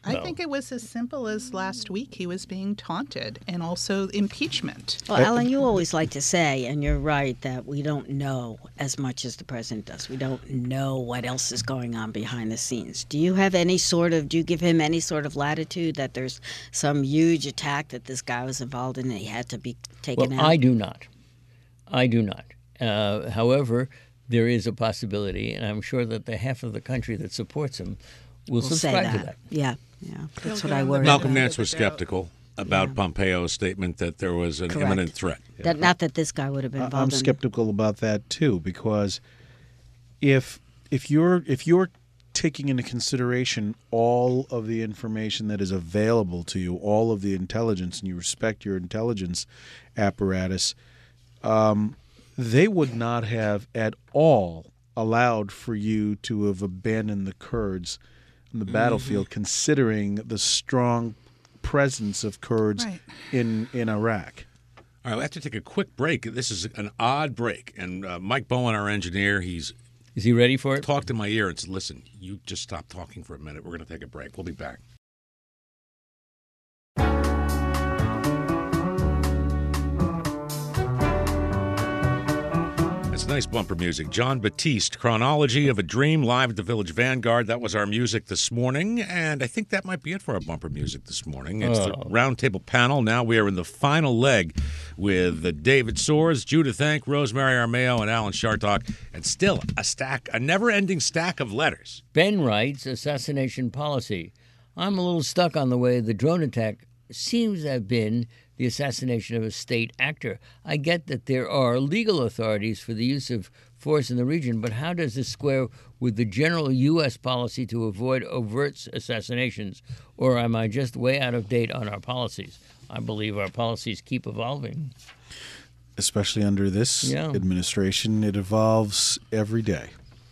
I Well, think it was as simple as last week he was being taunted, and also impeachment. Well, Alan, you always like to say, and you're right, that we don't know as much as the president does. We don't know what else is going on behind the scenes. Do you have any sort of, do you give him any sort of latitude that there's some huge attack that this guy was involved in and he had to be taken well, out? I do not. I do not. Uh, however, there is a possibility, and I'm sure that the half of the country that supports him will We'll say subscribe that. to that. Yeah, yeah. That's He'll what I give him the worry benefit Malcolm about. Nance of the was doubt. skeptical about Yeah. Pompeo's statement that there was an Correct. imminent threat. That, not that this guy would have been I- involved I'm in skeptical about that too, because if if you're if you're taking into consideration all of the information that is available to you, all of the intelligence, and you respect your intelligence apparatus, um, they would not have at all allowed for you to have abandoned the Kurds on the battlefield, considering the strong presence of Kurds Right. in in Iraq. All right, we have to take a quick break. This is an odd break. And uh, Mike Bowen, our engineer, he's Is he ready for it? talked in my ear and said, listen, you just stop talking for a minute. We're going to take a break. We'll be back. It's nice bumper music. John Batiste, Chronology of a Dream, live at the Village Vanguard. That was our music this morning, and I think that might be it for our bumper music this morning. It's the Oh. roundtable panel. Now we are in the final leg with uh, David Soares, Judith Hank, Rosemary Armao, and Alan Shartok, and still a stack, a never-ending stack of letters. Ben writes, assassination policy. I'm a little stuck on the way the drone attack seems to have been the assassination of a state actor. I get that there are legal authorities for the use of force in the region, but how does this square with the general U S policy to avoid overt assassinations? Or am I just way out of date on our policies? I believe our policies keep evolving. Especially under this Yeah. administration, it evolves every day.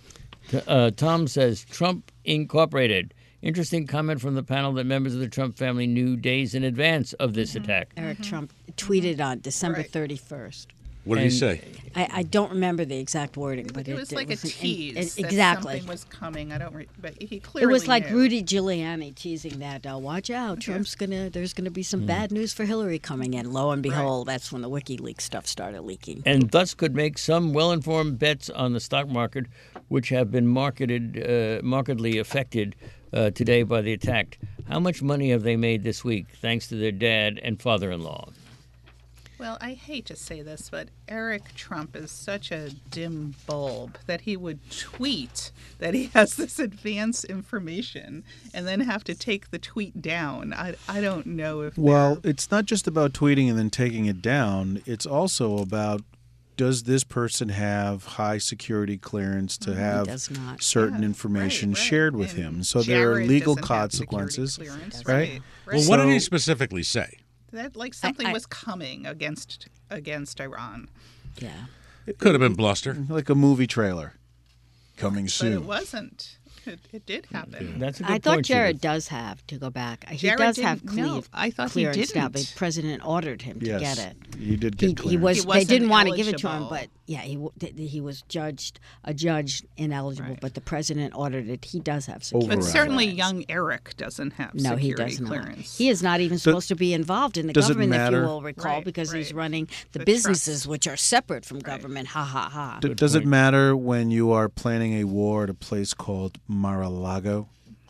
Uh, Tom says, Trump Incorporated. Interesting comment from the panel that members of the Trump family knew days in advance of this attack. Eric Trump tweeted on December Right. thirty-first. What did he And- say? I, I don't remember the exact wording, but It it, was like a an- tease. it- that exactly. something was coming. I don't. Re- but he It clearly was like knew. Rudy Giuliani teasing that. Uh, watch out, Trump's gonna. There's gonna be some bad news for Hillary coming in. Lo and behold, that's when the WikiLeaks stuff started leaking. And thus could make some well-informed bets on the stock market, which have been marketed, uh, markedly affected uh, today by the attack. How much money have they made this week, thanks to their dad and father-in-law? Well, I hate to say this, but Eric Trump is such a dim bulb that he would tweet that he has this advanced information and then have to take the tweet down. I, I don't know if Well, they're- it's not just about tweeting and then taking it down. It's also about, does this person have high security clearance to have does not. certain Yeah, information right, right. shared with And him? So there are Jared legal doesn't have security consequences, clearance, right? right? Well, what did he So- specifically say? That like something I- was coming against against Iran, Yeah. Could have been bluster. Like a movie trailer coming but soon. it wasn't. It, it did happen. That's a good I thought point, Jared Judith. does have to go back. He Jared does have didn't- no, cleave, I thought he clearance now. didn't. The president ordered him to Yes, get it. he did He, get he clearance. was. He they wasn't didn't want to give it to him, eligible. but yeah, he w- th- he was judged a judge ineligible. Right. But the president ordered it. He does have security. But Override. certainly, clearance. young Eric doesn't have No, he security does not. clearance. He is not even supposed to be involved in the does it government, if matter? you will recall, Right, because he's right. running the, The businesses, trust. which are separate from government. Ha ha ha. D- does it matter when you are planning a war at a place called Mar-a-Lago?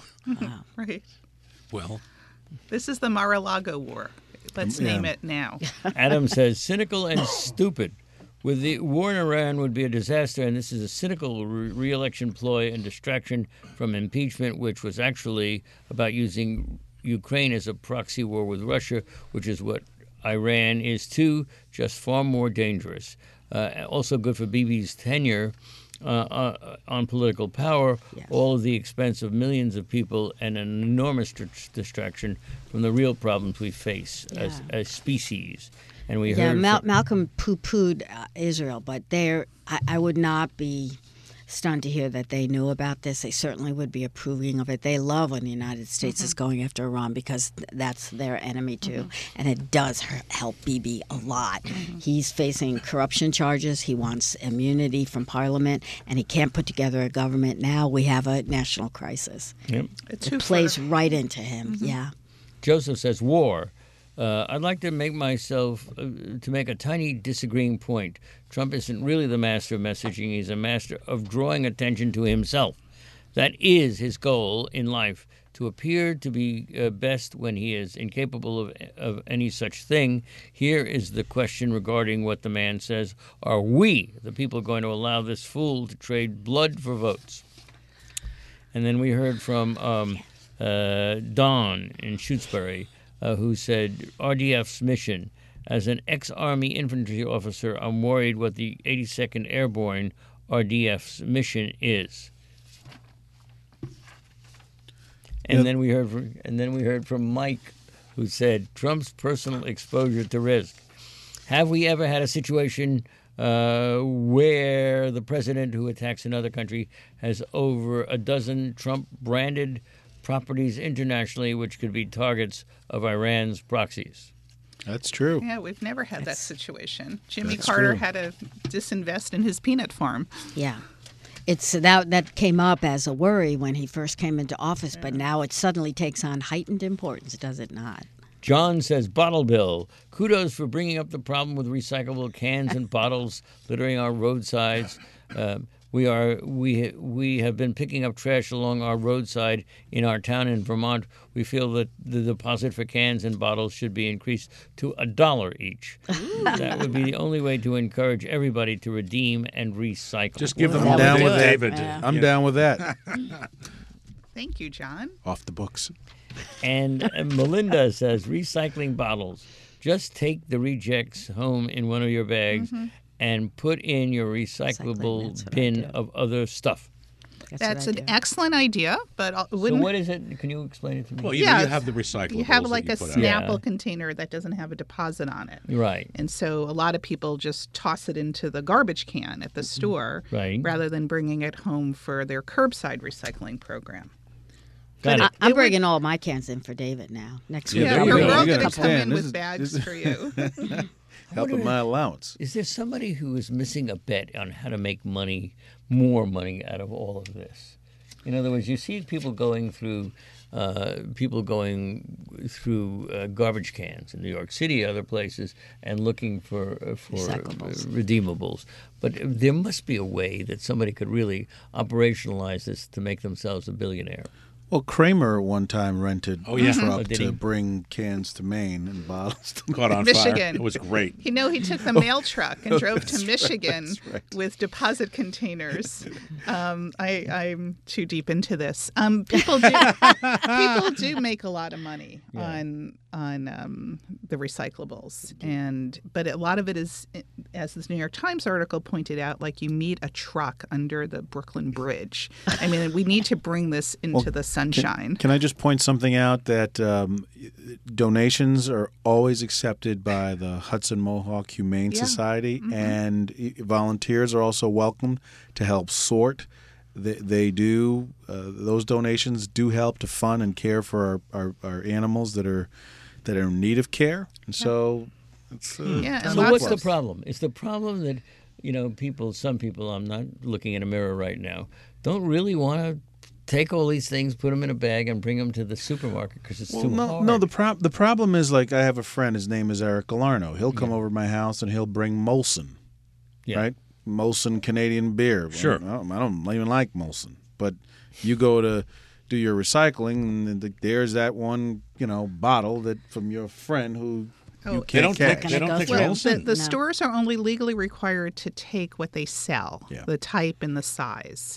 Right. Well, This is the Mar-a-Lago War. Let's Yeah. name it now. Adam says, cynical and stupid. With the war in Iran would be a disaster, and this is a cynical re- re-election ploy and distraction from impeachment, which was actually about using Ukraine as a proxy war with Russia, which is what Iran is too, just far more dangerous. Uh, also good for Bibi's tenure uh, uh, on political power, Yes. all at the expense of millions of people, and an enormous dist- distraction from the real problems we face as, Yeah. as species. And we Yeah, heard Mal- from- Malcolm poo-pooed uh, Israel, but there, I, I would not be stunned to hear that they knew about this. They certainly would be approving of it. They love when the United States mm-hmm. is going after Iran because th- that's their enemy too, mm-hmm. and it does help Bibi a lot. Mm-hmm. He's facing corruption charges. He wants immunity from Parliament, and he can't put together a government. Now we have a national crisis. Yep. It plays right into him. Mm-hmm. Yeah. Joseph says war. Uh, I'd like to make myself uh, to make a tiny disagreeing point. Trump isn't really the master of messaging. He's a master of drawing attention to himself. That is his goal in life, to appear to be uh, best when he is incapable of, of any such thing. Here is the question regarding what the man says. Are we, the people, going to allow this fool to trade blood for votes? And then we heard from um, uh, Don in Shutesbury, Uh, who said, R D F's mission. As an ex-Army infantry officer, I'm worried what the eighty-second Airborne R D F's mission is. And yep. then we heard from, and then we heard from Mike, who said, Trump's personal exposure to risk. Have we ever had a situation uh, where the president who attacks another country has over a dozen Trump-branded properties internationally which could be targets of Iran's proxies? That's true. Yeah, we've never had That's, that situation. Jimmy That's Carter true. had to disinvest in his peanut farm. Yeah. It's that that came up as a worry when he first came into office, yeah. but now it suddenly takes on heightened importance, does it not? John says, Bottle Bill, kudos for bringing up the problem with recyclable cans and bottles littering our roadsides. Uh, We are we we have been picking up trash along our roadside in our town in Vermont. We feel that the deposit for cans and bottles should be increased to a dollar each. That would be the only way to encourage everybody to redeem and recycle. Just give them I'm all down to with that. David. Yeah. I'm Yeah. down with that. Thank you, John. Off the books. And uh, Melinda says, recycling bottles. Just take the rejects home in one of your bags. Mm-hmm. And put in your recyclable Recycling, bin of other stuff. That's, That's what I an do. excellent idea, but uh, So wouldn't what is it? Can you explain it to me? Well, you, Yeah, know, you it's- have the recyclables. you have that like you a put out. Snapple Yeah. container that doesn't have a deposit on it. Right. And so a lot of people just toss it into the garbage can at the store Right. rather than bringing it home for their curbside recycling program. Got I, it. I'm It would- bringing all my cans in for David now. Next Yeah, week, there Yeah, you I'll we're, go. bring we're a You going to gotta couple. come expand. in This with is- bags this is- for you. Helping my allowance. Is there somebody who is missing a bet on how to make money, more money out of all of this? In other words, you see people going through, uh, people going through uh, garbage cans in New York City, other places, and looking for uh, for Recyclables. uh, redeemables. But there must be a way that somebody could really operationalize this to make themselves a billionaire. Well, Kramer one time rented Oh, yeah. a truck Oh, did he? to bring cans to Maine and bottles to Caught on fire. Michigan. It was great. You know, he took the mail truck and drove to Michigan that's right. with deposit containers. Um, I, I'm too deep into this. Um, people do people do make a lot of money Yeah. on on um, the recyclables, and but a lot of it is, as this New York Times article pointed out, like you meet a truck under the Brooklyn Bridge. I mean, we need to bring this into Well, the sunshine. Can I just point something out that um, donations are always accepted by the Hudson Mohawk Humane Yeah. Society, Mm-hmm. and volunteers are also welcome to help sort. They, they do uh, those donations do help to fund and care for our, our, our animals that are that are in need of care, and so it's uh, Yeah, and kind So of what's the plus. problem? It's the problem that, you know, people, some people, I'm not looking in a mirror right now, don't really want to take all these things, put them in a bag, and bring them to the supermarket because it's Well, too no, hard. no. The prob- the problem is, like, I have a friend. His name is Eric Galarno. He'll come over to my house and he'll bring Molson, Yeah. right? Molson Canadian beer. Sure. I don't, I don't even like Molson, but you go to do your recycling, and the, there's that one, you know, bottle that from your friend who Oh, you They can't don't catch. take, they don't Gonna take go Well, through. the, Molson. the No. stores are only legally required to take what they sell, Yeah. the type and the size.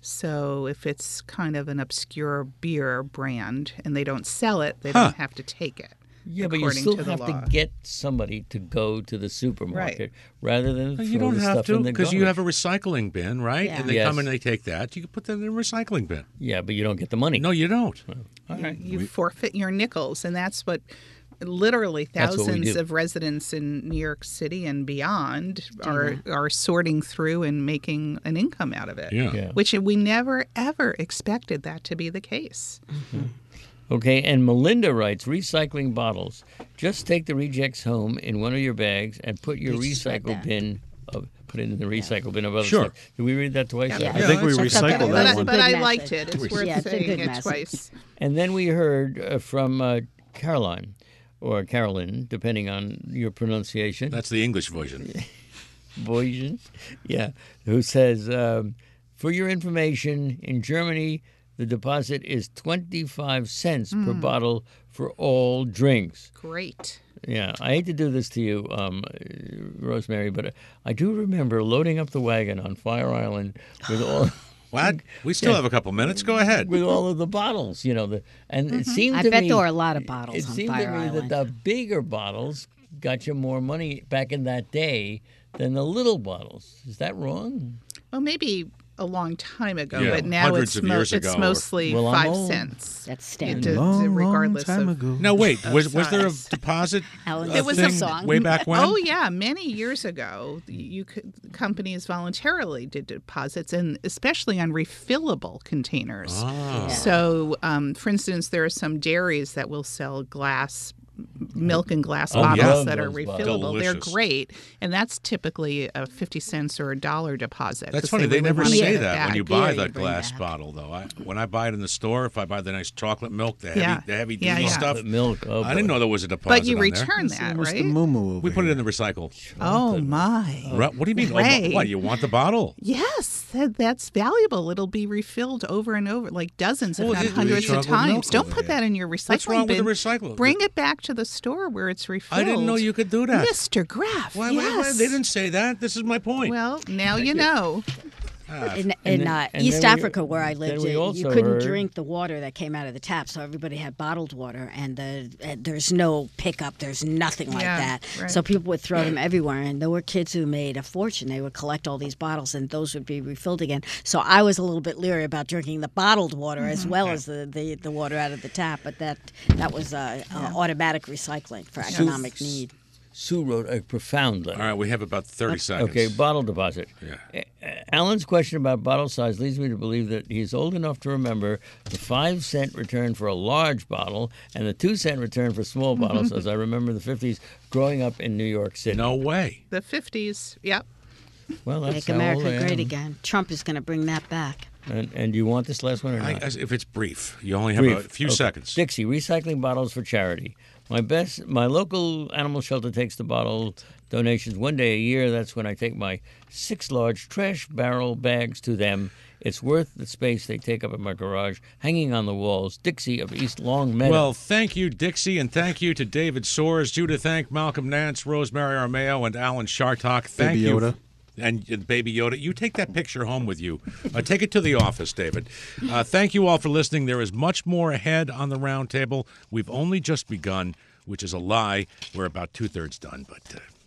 So if it's kind of an obscure beer brand and they don't sell it, they Huh. don't have to take it. Yeah, but you according still to the have law. to get somebody to go to the supermarket Right. rather than No, throw you don't the have stuff to in the because you have garbage. a recycling bin, right? Yeah. And they Yes. come and they take that. You can put that in a recycling bin. Yeah, but you don't get the money. No, you don't. All right. You forfeit your nickels, and that's what literally That's what we thousands do. of residents in New York City and beyond are are sorting through and making an income out of it. Yeah. Yeah. Which we never ever expected that to be the case. Okay, and Melinda writes, recycling bottles. Just take the rejects home in one of your bags and put your You said recycle that. bin of put it in the recycle bin of other Sure. stuff. Did we read that twice? Yeah. I think we That's recycled okay. But, that I, one. but I Good liked message. it. It's worth Yeah, it's a saying good it message. twice. And then we heard uh, from uh, Caroline, or Carolyn, depending on your pronunciation. That's the English version. Boysen, yeah, who says, um, for your information, in Germany, the deposit is twenty-five cents per bottle for all drinks. Great. Yeah, I hate to do this to you, um, Rosemary, but I do remember loading up the wagon on Fire Island with all What? We still have a couple minutes. Go ahead. with all of the bottles, you know. The, and it seemed I to bet me, there were a lot of bottles it on seemed Fire to me Island. that the bigger bottles got you more money back in that day than the little bottles. Is that wrong? Well, maybe a long time ago, Yeah, but now hundreds it's, of mo- years it's ago, or- mostly Well, I'm five old. cents. That's To- standard. to- Long, regardless long time of- ago. No, wait. of Was was there a size. deposit Alan, uh, there was a thing song. way back when? Oh yeah, many years ago, you could, companies voluntarily did deposits, and especially on refillable containers. Ah. So, um, for instance, there are some dairies that will sell glass milk and glass Oh, bottles yeah. that are Those refillable. bottles. They're Delicious. great, and that's typically a fifty cents or a dollar deposit. That's 'cause funny. They really never wanna say get it that when back. you buy Yeah, the you bring glass back. bottle, though. I, when I buy it in the store, if I buy the nice chocolate milk, the heavy, Yeah. the heavy Yeah, duty yeah. stuff, Chocolate milk. Oh, I didn't boy. know there was a deposit. But you on there. return It's that, almost right? the moo-moo over We put it here. in the recycle. Oh my! Right? What do you mean? Oh, Ray. what? You want the bottle? Yes, that, that's valuable. It'll be refilled over and over, like dozens, if Oh, not this is hundreds of chocolate milk times. Don't over put here. that in your recycling What's wrong with bin. the recycle? Bring it back to the store where it's refilled. I didn't know you could do that. Mister Graff. Why, why- why- yes. They didn't say that. This is my point. Well, now you know. In, And in then- uh, and East then we- Africa, where I then lived, we you- also you couldn't heard- drink the water that came out of the tap, so everybody had bottled water, and the and there's no pickup, there's nothing like Yeah, that. right. So people would throw them everywhere, and there were kids who made a fortune. They would collect all these bottles, and those would be refilled again. So I was a little bit leery about drinking the bottled water as well as the, the, the water out of the tap, but that that was uh, uh, automatic recycling for economic need. Sue wrote a profound letter. All right, we have about thirty seconds. Okay, bottle deposit. Yeah. Uh, Alan's question about bottle size leads me to believe that he's old enough to remember the five cent return for a large bottle and the two cent return for small bottles, as I remember the fifties growing up in New York City. No way. The fifties. Yep. Well, that's Make how old America I great am. again. Trump is going to bring that back. And, and do you want this last one or I, not? as- if it's brief, you only have Brief. a few Okay. seconds. Dixie, recycling bottles for charity. My best, my local animal shelter takes the bottle donations one day a year. That's when I take my six large trash barrel bags to them. It's worth the space they take up in my garage, hanging on the walls. Dixie of East Long Meadow. Well, thank you, Dixie, and thank you to David Soares, Judah Thank, Malcolm Nance, Rosemary Armeo, and Alan Shartok. Thank Baby you. Yoda. And uh, Baby Yoda. You take that picture home with you. Uh, take it to the office, David. Uh, thank you all for listening. There is much more ahead on the roundtable. We've only just begun, which is a lie. We're about two-thirds done, but... Uh,